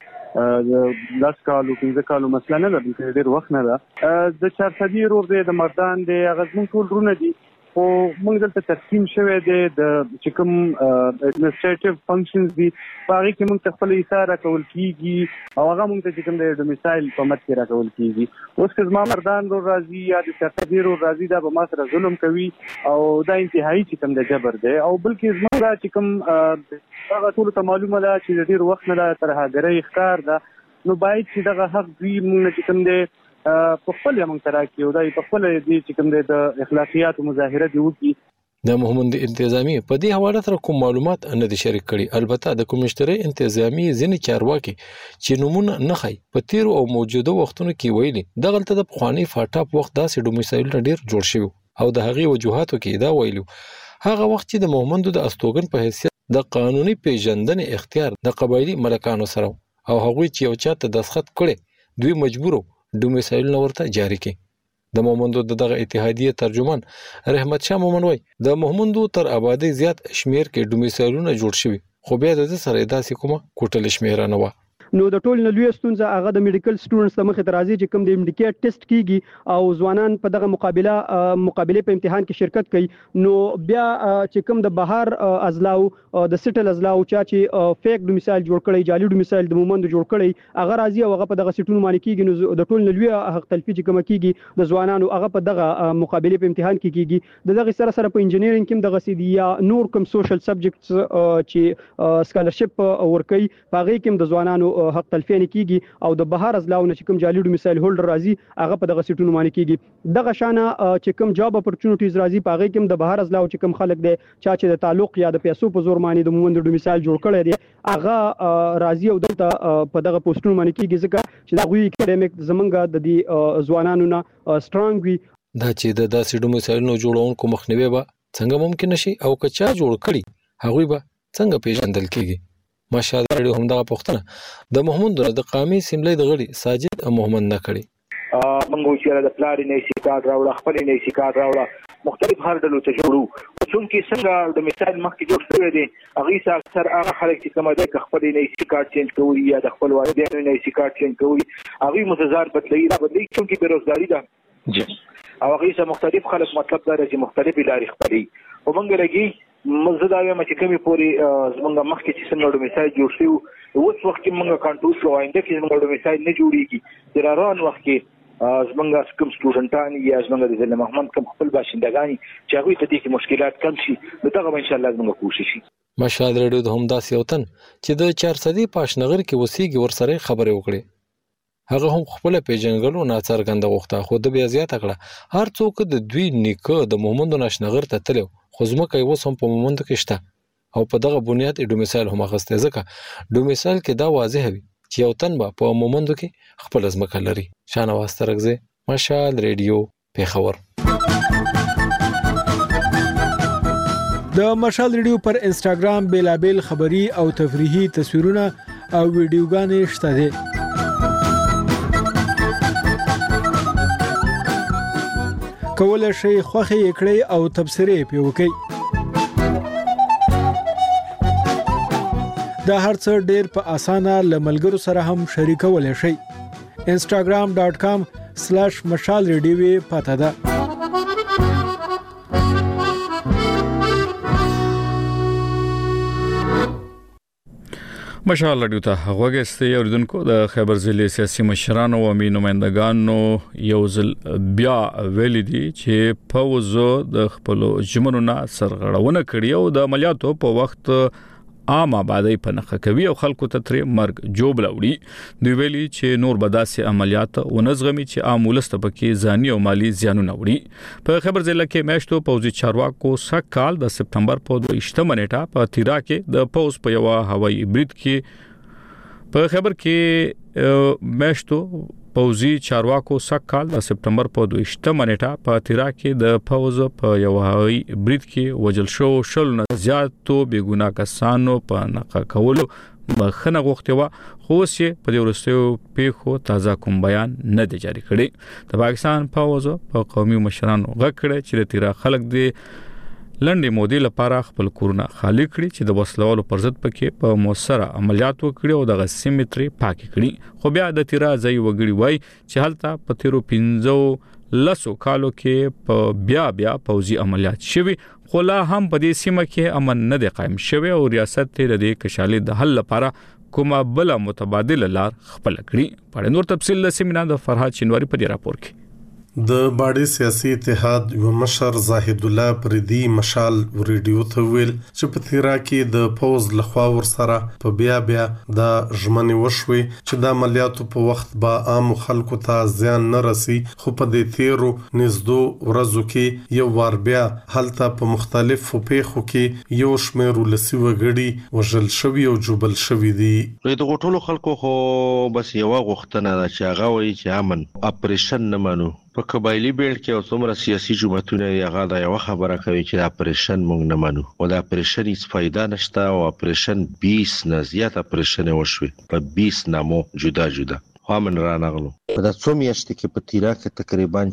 لاس کالو پنځه کالو مسله نه ده، بلکې ډېر وخت نه ده. د چارصدي رور دی، د مردان دی، هغه زموږ ټول رونه دي، خو موږ دلته تقسیم شوی دی د چې کوم اډمنسټریټیو فنکشنز دي په هغې کې موږ ته خپل حصه راکول کېږي او هغه موږ ته چې کوم دی ډومیسایل په مد کې راکول کېږي. اوس که زما مردان رور راځي یا د چارصدي رور راځي، دا به ما سره ظلم کوي او دا انتهایي چې کوم دی جبر دی. او بلکې زما دا چې کوم هغه ټولو ته معلومه ده چې د ډېر وخت نه ده ترهګرۍ ښکار ده، نو باید چې دغه حق دوی موږ چې کوم دی په خپل موږ ته راکړي او دا په خپل دې چې کوم دی د اخلاقیاتو مظاهره دې وکړي. د مومند انتظامی په دې حواله سره کوم معلومات نه دي شریک کړي. البته د کمشنري انتظامی ځینې چارواکي چې نمونه نه خي په تیر او موجوده وختونو کې ویلي دغلته د پخوانی فاټا په وخت داسې ډومیسایل ډېر جوړ شوی او د هغې وجوهاتو کې دا ویلو هغه وخت چې د مومندو د استوګن په حیثیت د قانوني پیژندنې اختیار د قبایلی ملکانو سره او هغوی چې یو چاته دسخط کړي دوی مجبورو ډومیسایل ورته جاری کړي. د مومندو دغه اتحادیه ترجمان رحمت شاه مومن وای د مومندو تر آبادی زیات شمیر کې ډومیسایلونه جوړ شوي، خو بیا د سره داسې کومه کوټل شمیر نه و. نو د ټول نه لوی ستونزه هغه د میډیکل سټوډنټس د مخې ته راځي چې کوم د امډیکیټ ټیسټ کیږي او ځوانان په دغه مقابله مقابله په امتحان کې شرکت کوي، نو بیا چې کوم د بهر ازلاو د سټل ازلاو چا چې فیک ډومیسایل جوړ کړي، جعلي ډومیسایل د مومند جوړ کړي، هغه راځي او هغه په دغه سټونو باندې کیږي. نو د ټول نه لوی حق تلفي چې کوم کیږي د ځوانانو هغه په دغه مقابله په امتحان کې کیږي. د دغه سره سره په انجینرینګ کې دغه سیدی یا نور کوم سوشل سبجیکټس چې سکالرشپ ورکوي په هغه کې د ځوانانو حق تلفي نه کیږي او د بهر ازلاو نه چې کوم جعلي ډومیسایل هولډر راځي هغه په دغه سټونو باندې کیږي. دغه شانه چې کوم جاب اپورچونټیز راځي په هغه کې د بهر ازلاو چې کوم خلک دي چا چې د تعلق یا د پیسو په زور باندې د مومند ډومیسایل جوړ کړی دی هغه راځي او دلته په دغه پوسټونو باندې کیږي ځکه چې دا غوي اکیډمیک زمونږ د دې ځوانانو نه سترونګ وي. دا چې د داسې ډومیسایلونو جوړونکو مخنیوي به څنګه ممکن شي او که چا جوړ کړي هغوی به څنګه پیژندل کیږي. ماشاءالله رډیو همدغه پوښتنه د محمود د قامي سیملې د غړي ساجد محمد نه کړي. منګو چې د پلان نه سي کارت راوړه، خپل نه سي کارت راوړه، مختلف هر ډول ته جوړو. چونکې څنګه د مثال مخکې جوړ شوی دی هغه څه اکثر هغه خلک چې کومه ده خپل نه سي کارت چینج کوي یا د خپل والدینو نه سي کارت چینج کوي هغه متضرر بدلي را بدلي چونکې بیروزګاری ده او هغه څه مختلف خلک مطلب دا چې مختلفې لارې خپلې او موږ لګي مزدا وایم چې کمی پوری زمونږ مخکې چې څنګه ډومیسایل جوړ شو اوس وخت کې موږ کنټرول شو آینده کې زمونږ ډومیسایل نه جوړیږي د روان وخت کې زمونږ کوم سټوډنټان یا زمونږ د ضلع محمد کوم خپل باشندگان چې هغه ته دې مشکلات کم شي نو دغه ان شاء الله زمونږ کوشش شي. مشال رډیو د هم داسې وطن چې د چارصدي پاشنغر کې وسیږي ورسره خبرې وکړي هغه هم خپل پیژنګلو ناڅرګنده غوښته خو د بیا زیاته کړه هر څوک د دوی نیکه د محمد ناشنغر ته تلو خو زمکه یو سم په مومند کې شته او په دغه بنیاد ډومیسایل هم غسته ځکه ډومیسایل کې دا واضح وي چې یو تن به په مومند کې خپل ځمکه لري. شانواز ترغزه مشال ریډیو پیښور. د مشال ریډیو پر انستګرام بیلابل خبری او تفریحي تصویرونه او ویډیوګانې شته دي. کولای شئ خوښي کړئ او تبصرې پې وکړئ. دا هر څه ډېر په اسانه له ملګرو سره هم شریکولی شئ. انستګرام ډاټ کام سلیش مشال ریډیو پته ده. مشال رډیو ته غوږی اوریدونکو د خیبر ضلع سیاسي مشرانو او امین نمائندګانو یو ځل بیا ویلي دي چې پوزو د خپل جمنو نه سرغړونه کړي او د عملیاتو په وخت عام آبادی په نخښه کوي او خلکو ته ترې مرګ جوړ لوړي. دوی ویلي چې نور به داسې عملیات ونظغمي چې عام ولس ته پکې ځاني او مالی زیانونه وړي. په خیبر ضلع کې میاشتو پوځي چارواکو سږ کال د سپتمبر په دویشتمه نیټه په تیرا کې د پوز په یو هوایي برید کې په خیبر کې میاشتو پوځي چارواکو سږ کال د سپتمبر په دویشتمه نیټه په تیرا کې د پوز په یو هوایي برید کې وژل شو شل نه زیاتو بېګناه کسانو په نقه کولو بخښنه غوښتې وه خو اوس یې په دې وروستیو پیښو تازه کوم بیان نه دی جاري کړی. د پاکستان پوځ په قومي مشرانو غږ کړی چې د تیرا خلک دې لنډې مودې لپاره خپل کورونه خالی کړي چې د وسلوالو پر ضد پکې په موثره عملیات وکړي او د سیمې ترې پاکي کړي خو بیا د تیرا ځای وګړي وای چې هلته په تیرو پنځو لسو کالو کې په بیا بیا پوځي عملیات شوي خو لا هم په دې سیمه کې امن نه دی قائم شوی او ریاست ته د دې کشالې د حل لپاره کومه بل متبادل لار خپل کړي په نور تفصیل له سیمینار د فرهاد شینواری په دې راپور کې د باډي سیاسي اتحاد یو مشر زاهد الله پردي مشال ریډیو ته ویل چې په تیرا کې د پوز لخوا ور سره په بیا بیا د ژمنې وشوي چې د عملیاتو په وخت به عام خلکو ته زیان نه رسي خو په دې تیرو نږدې ورځو کې یو وار بیا هلته په مختلفو پیښو کې یو شمېر ولسی وګړي وژل شوی او جوبل شوی دي د غټولو خلکو خو بس یو غوښتنه ده چې هغه وایي چې امن اپریشن نه منو په قبایلی بیلډ کې او څومره سیاسي جماعتونه یې هغه دا یو خبره کوي چې د اپریشن مونږ نه منو او د اپریشن هیڅ فائدہ نشته او اپریشن بیس نه زیات اپریشن وشوي په بیس نامو جدا جدا خامن را نغلو په د څو میاشتې کې په تیرا کې تقریبا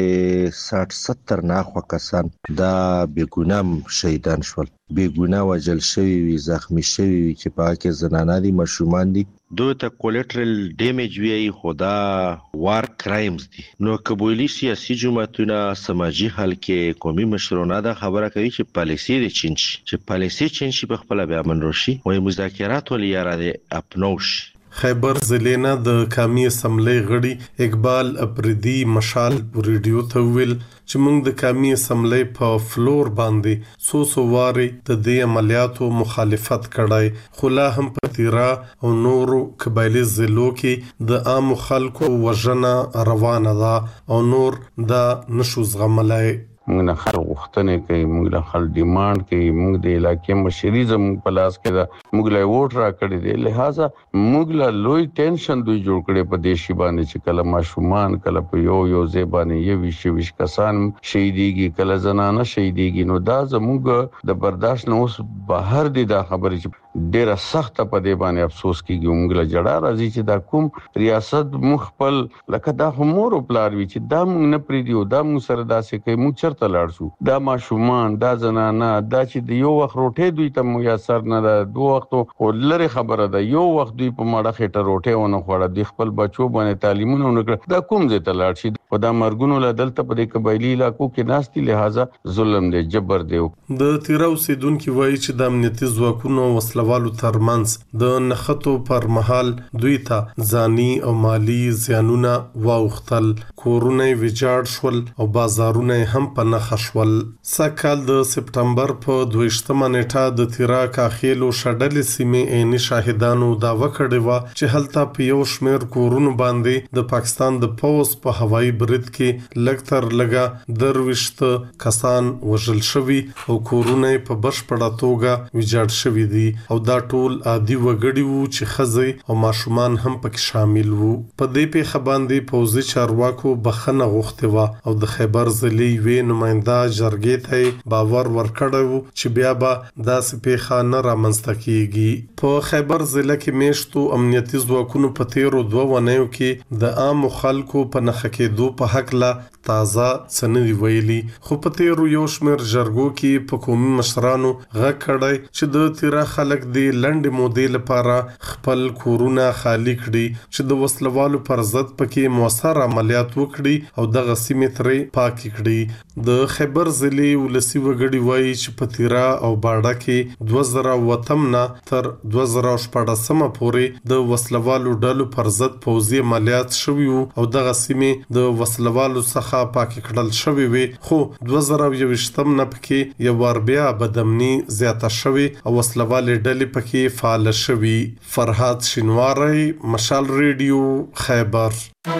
چې ساټ ستر ناخوا کسان دا بېګنام شهیدان شول بېګناه وجل شوی وي زخمی شوی وي چې په کې زنانه دي مشومان دي دوی ته کولیټرل ډیمیج وی خدا وار کرایمز دي نو قبایلی سیاسي جماعتونه سماجی حل کې قومي مشرونه دا خبره کوي چې پالیسي دي چینج چې پالیسي چینج په خپل بیا منروشي او مذاکرات ولې یاره دي اپنوش خیبر ضلع نه د قومي اسمبلی غړي اقبال اپریدي مشال ریډیو ته ویل چې موږ د قومي اسمبلی په فلور باندې سو سو واري د دې عملیاتو مخالفت کړای خو لا هم په تیرا او نورو قبایلی ضلعو کې د عام خلکو وژنه روانه ده او نور دا نشو زغملای موږ نه خلک غوښتنې کوي موږ له خلک ډیمانډ کوي موږ د علاقې مشري زموږ په لاس کې ده موږ له ووټ را کړی دی لہذا موږ له لوی ټینشن دوی جوړ کړي په دې شی باندې چې کله ماشومان کله په یو یو ځای باندې یو ویش ویش کسان شهیدیږي کله زنانه شهیدیږي نو دا زموږ د برداشت نه اوس بهر دي دا خبرې چې ډیره سخت په دې باندې افسوس کیږي موږ له جړه راځي چې دا کوم ریاست مخبل لکه دا همور پلار وی چې دا موږ نه پریدیو دا موږ سره داسې کوي موږ چرته لاړ شو دا ماشومان دا زنانه دا چې د یو وخت روټه دوی ته میسر نه ده دوه وختو خو لری خبره ده یو وخت دوی په ماړه خېټه روټه ونه خوړه د خپل بچو باندې تعلیمونه ونکړه دا کوم ځای ته لاړ شي په دا مرګونو له دلته په دې قبایلی علاقو کې ناستي لہذا ظلم دی جبر دی د تیراو سیدونکو وایي چې د امنیتي ځواکونو وسلوالو ترمنځ د نخښتو پر مهال دوی ته ځاني او مالی زیانونه واوختل کورونه ویجاړ شول او بازارونه هم په نخښ شول سکهال د سپټمبر په دویشتمه نیټه د تیرا کاخیلو شډلې سیمې عیني شاهدانو داوا کړې و چې هلته په یو شمېر کورونو باندې د پاکستان د پوز په هوایي برید کې لګتر لګا درويشت کسان وژل شوی او کورونه په بشپړه توګه ویجاړ شوی دي او دا ټول عادي وګړي وو چې خزي او ماشومان هم پکې شامل وو په دې پیښه باندې پوزي چارواکو بخنه غوښته و او د خیبر ضلع وی نماینده جرګې ته باور ورکړو چې بیا به داسې پیښه نه رامنځته کیږي په خیبر ضلع کې میشتو امنیتي ځواکونو په تیرو دوه ونیو کې د عام خلکو په نخښه کېدو په حق لا تازه سندي ویلي خو په تیرو یو شمېر جرګو کې په قومي مشرانو غږ کړی چې د تیرا خلک د لنډ مودې لپاره خپل کورونه خالی کړي چې د وسلوالو پر ضد پکې موثر عملیات وکړي او د غسیمې ترې پاک کړي د خیبر ضلع ولسی وګړي وایي چې په تیرا او باډه کې دوه زره وتم نه تر دوه زره شپږم پورې د وسلوالو ډلو پر ضد پوځي عملیات شوي او د غسیمې د وسلوالو څخه پاک کړل شوی وي خو دوه زره یوویشتم نه پکې یو ور بیا بدامني زیاته شوی او وسلوالې ډلې پکې فعال شوی فرهاد شینواری مشال ریډیو خیبر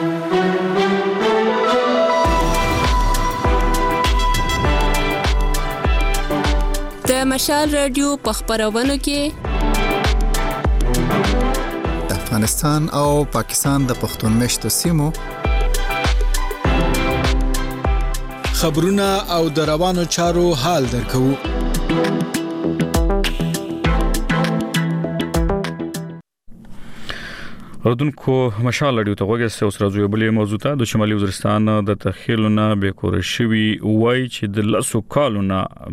د مشال ریډیو په خبرونو کې افغانستان او پاکستان د پښتون مشتو سیمو خبرونه او د روانو چارو حال درکو اردوونکو مشال اړیو ته وګورئ اوس راځو یو بل موضوع ته د شمالي وزیرستان د تخیلونه به کور شوی وای چې د لاسو کالونه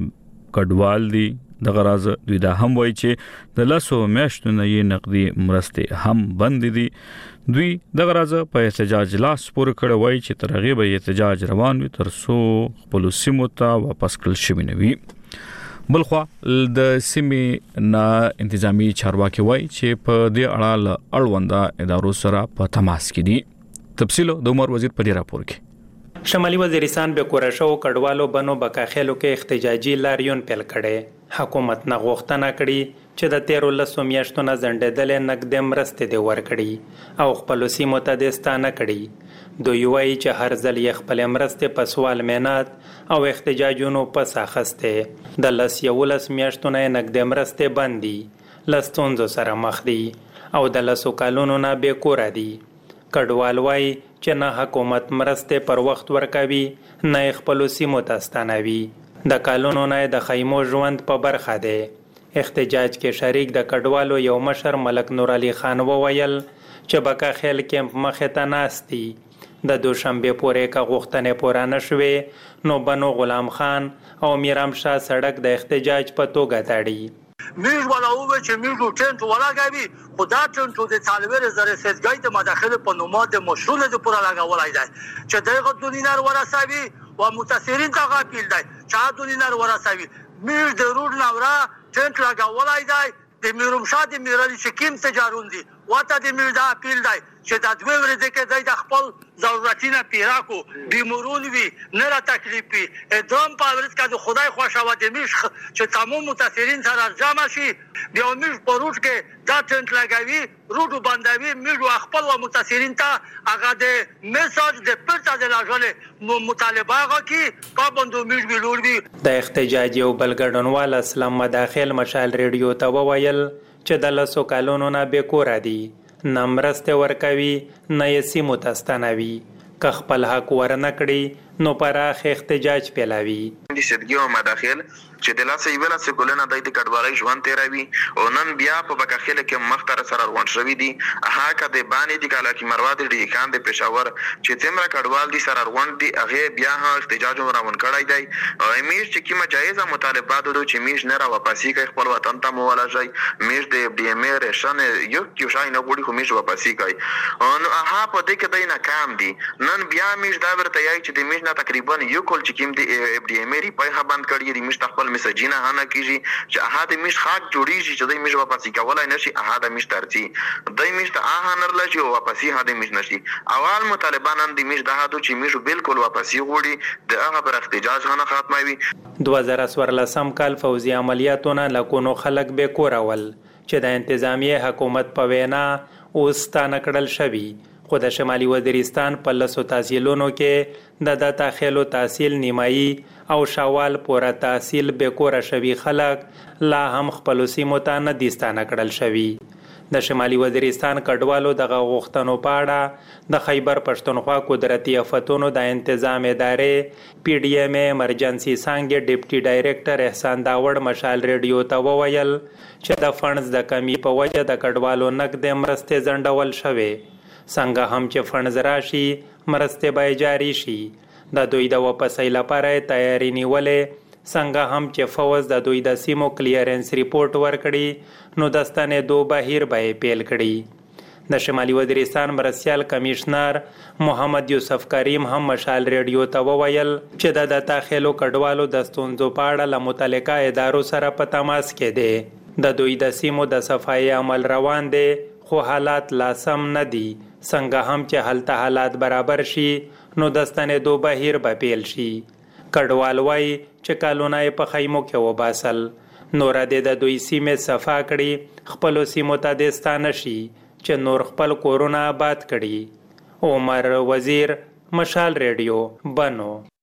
کډوال دي. دغه راز دوی دا هم وایي چې د لاسو میاشتو نه یې نقدي مرستې هم بند دي. دوی دغه راز په احتجاج لاس پورې کړی وایي چې تر هغې به احتجاج روان وي تر څو خپلو سیمو ته واپس کړل شوي نه وي. بلخوا د سیمې نه انتظامی چارواکي وایي چې په دې اړه له اړونده ادارو سره په تماس کې دي. تفصیل د عمر وزیر په دې راپور کې. شمالي وزیرستان به کورشو کډوالو بنو بکاخېلو کې احتجاجي لاریون پیل کړي. حکومت نه غوښتنه کړي چې د تیرو لسو میاشتو نه ځنډېدلې نقدې مرستې دې ورکړي او خپلو سیمو ته دې ستانه کړي. دوی وایي چې هر ځل یې خپلې مرستې په سوال مینات او احتجاجونو پس اخیستې. د لس یولس میاشتو نه نقدې مرستې بند دي، له ستونزو سره مخ دي او د لسو کلونو نه بې کوره دي. کډوال وایي چې نه حکومت مرستې پر وخت ورکوي نه خپلو سیمو ته ستنوي. د کلونو نه د خیمو ژوند په برخه دی. احتجاج کې شریک د کډوالو یو مشر ملک نور علي خان وویل چې بکاخېل کیمپ مخې ته ناست دي. د دوشنبې پورې که غوښتنې پوره نه شوې نو بنو غلام خان او میرام شاه سړک د احتجاج په توګه تړي. میز ولا اوه چې میز ټینټ ولاګوي خو دا ټینټ د څلور زره سیدګۍ د مداخله په نومه د مشرونه د پوره لګولای دی چې دغه دونینر ورسوي او متاثرین ته غاپیل دی چې دونینر ورسوي. میز د روډ نورا ټینټ لګولای دی د میروم شاه د میرالي شکیم تجارون دي واته د میز دا اپیل دی چې د دوه ورځې کې د خپل ضرورتونه پیراکو بیمورون وي نه را تکلیف وي ادام په ورځ کې د خدای خوشاوه د میش چې تمام متاثرین سره جمع شي بیا میش په روټ کې دا ټینټ لګوي روډ بندوي میش خپل و متاثرین ته هغه د میساج د پرتا د لاجل مطالبه هغه کې پابندو میش ویلور وي. د احتجاج یو بلګډنوال اسلام مداخل مشال ریډیو ته وویل چې د لسو کلونو نه بې کوره دي، نه مرستې ورکوي نه یې سیمو ته ستنوي. که خپل حق ورنه کړي نو پراخ احتجاج پیلوي. د سیدګي او مداخل چې د لاسه یوه لاسه کولنه د کډوالۍ ژوند تیروي او نن بیا په بکاخېل کې مختر سره روان شوي دي. هغه د باندې د کالا کې مرواد دي خان د پېښور چې څومره کډوال دي سره روان دي هغه بیا هم احتجاج روان کړی دی. میش چې کیمه جایزه مطالبات دي چې میش نه را واپسی کوي خپل وطن ته مولا شي. میش د اف ډي ام ای رشن یو یو شای نه غوړي خو میش واپسی کوي نو هغه په دې کې د ناکام دي. نن بیا میش دا ورته یای چې د میش نه تقریبا یو کول چې کیم د اف ډي ام ای په هبند کړی دی میش خپل مسجینه هنه کیږي چې هغه د میش خاک جوړیږي چې د میش واپسی کولای نشي هغه د میش ترتي د میش ته هغه نرل شي واپسی هغه د میش نشي. اول مطالبان د میش د هادو چې میش بالکل واپسی غوړي د هغه پر احتجاج هنه ختموي. دوه زره څوارلسم کال فوزي عملیاتونه لکونو خلک به کورول چې د انتظامیه حکومت په وینا اوس ستانه کړل شوی. خو د شمالي وزیرستان په لسو تحصیلونو کې د د تاخیلو تحصیل نیمایي او شوال پوره تحصیل به کوره شوي خلک لا هم خپلو سیمو ته نه دي ستانه کړل شوي. د شمالي وزیرستان کډوالو دغه غوښتنو په اړه د خیبر پښتونخوا قدرتي آفتونو د انتظام ادارې پی ډي ایم ایمرجنسي څانګې ډیپټي ډایریکټر احسان داوړ مشال ریډیو ته وویل چې د فنډز د کمی په وجه د کډوالو نقدې مرستې ځنډول شوې. څنګه هم چې فنډز راشي مرستې به جاری شي. د دوی د واپسۍ لپاره تیاری نیولې. څنګه هم چې فوز د دوی د سیمو کلیرنس ریپورت ورکړي نو د ستنېدو بهیر به یې پیل کړي. د شمالي وزیرستان مرستیال کمیشنر محمد یوسف کریم هم مشال ریډیو ته وویل چې د د داخلو کډوالو د ستونزو په اړه له متعلقه ادارو سره په تماس کې دی. د دوی د سیمو د صفایي عمل روان دی خو حالات لا سم نه دي. څنګه هم چې هلته حالات برابر شي نو د ستنېدو بهیر به پیل شي. کډوال وایي چې کلونه یې په خیمو کې وباسل نوره دې د دوی سیمې صفا کړي خپلو سیمو ته دې ستانه شي چې نور خپل کورونه آباد کړي. عمر وزیر مشال ریډیو بنو.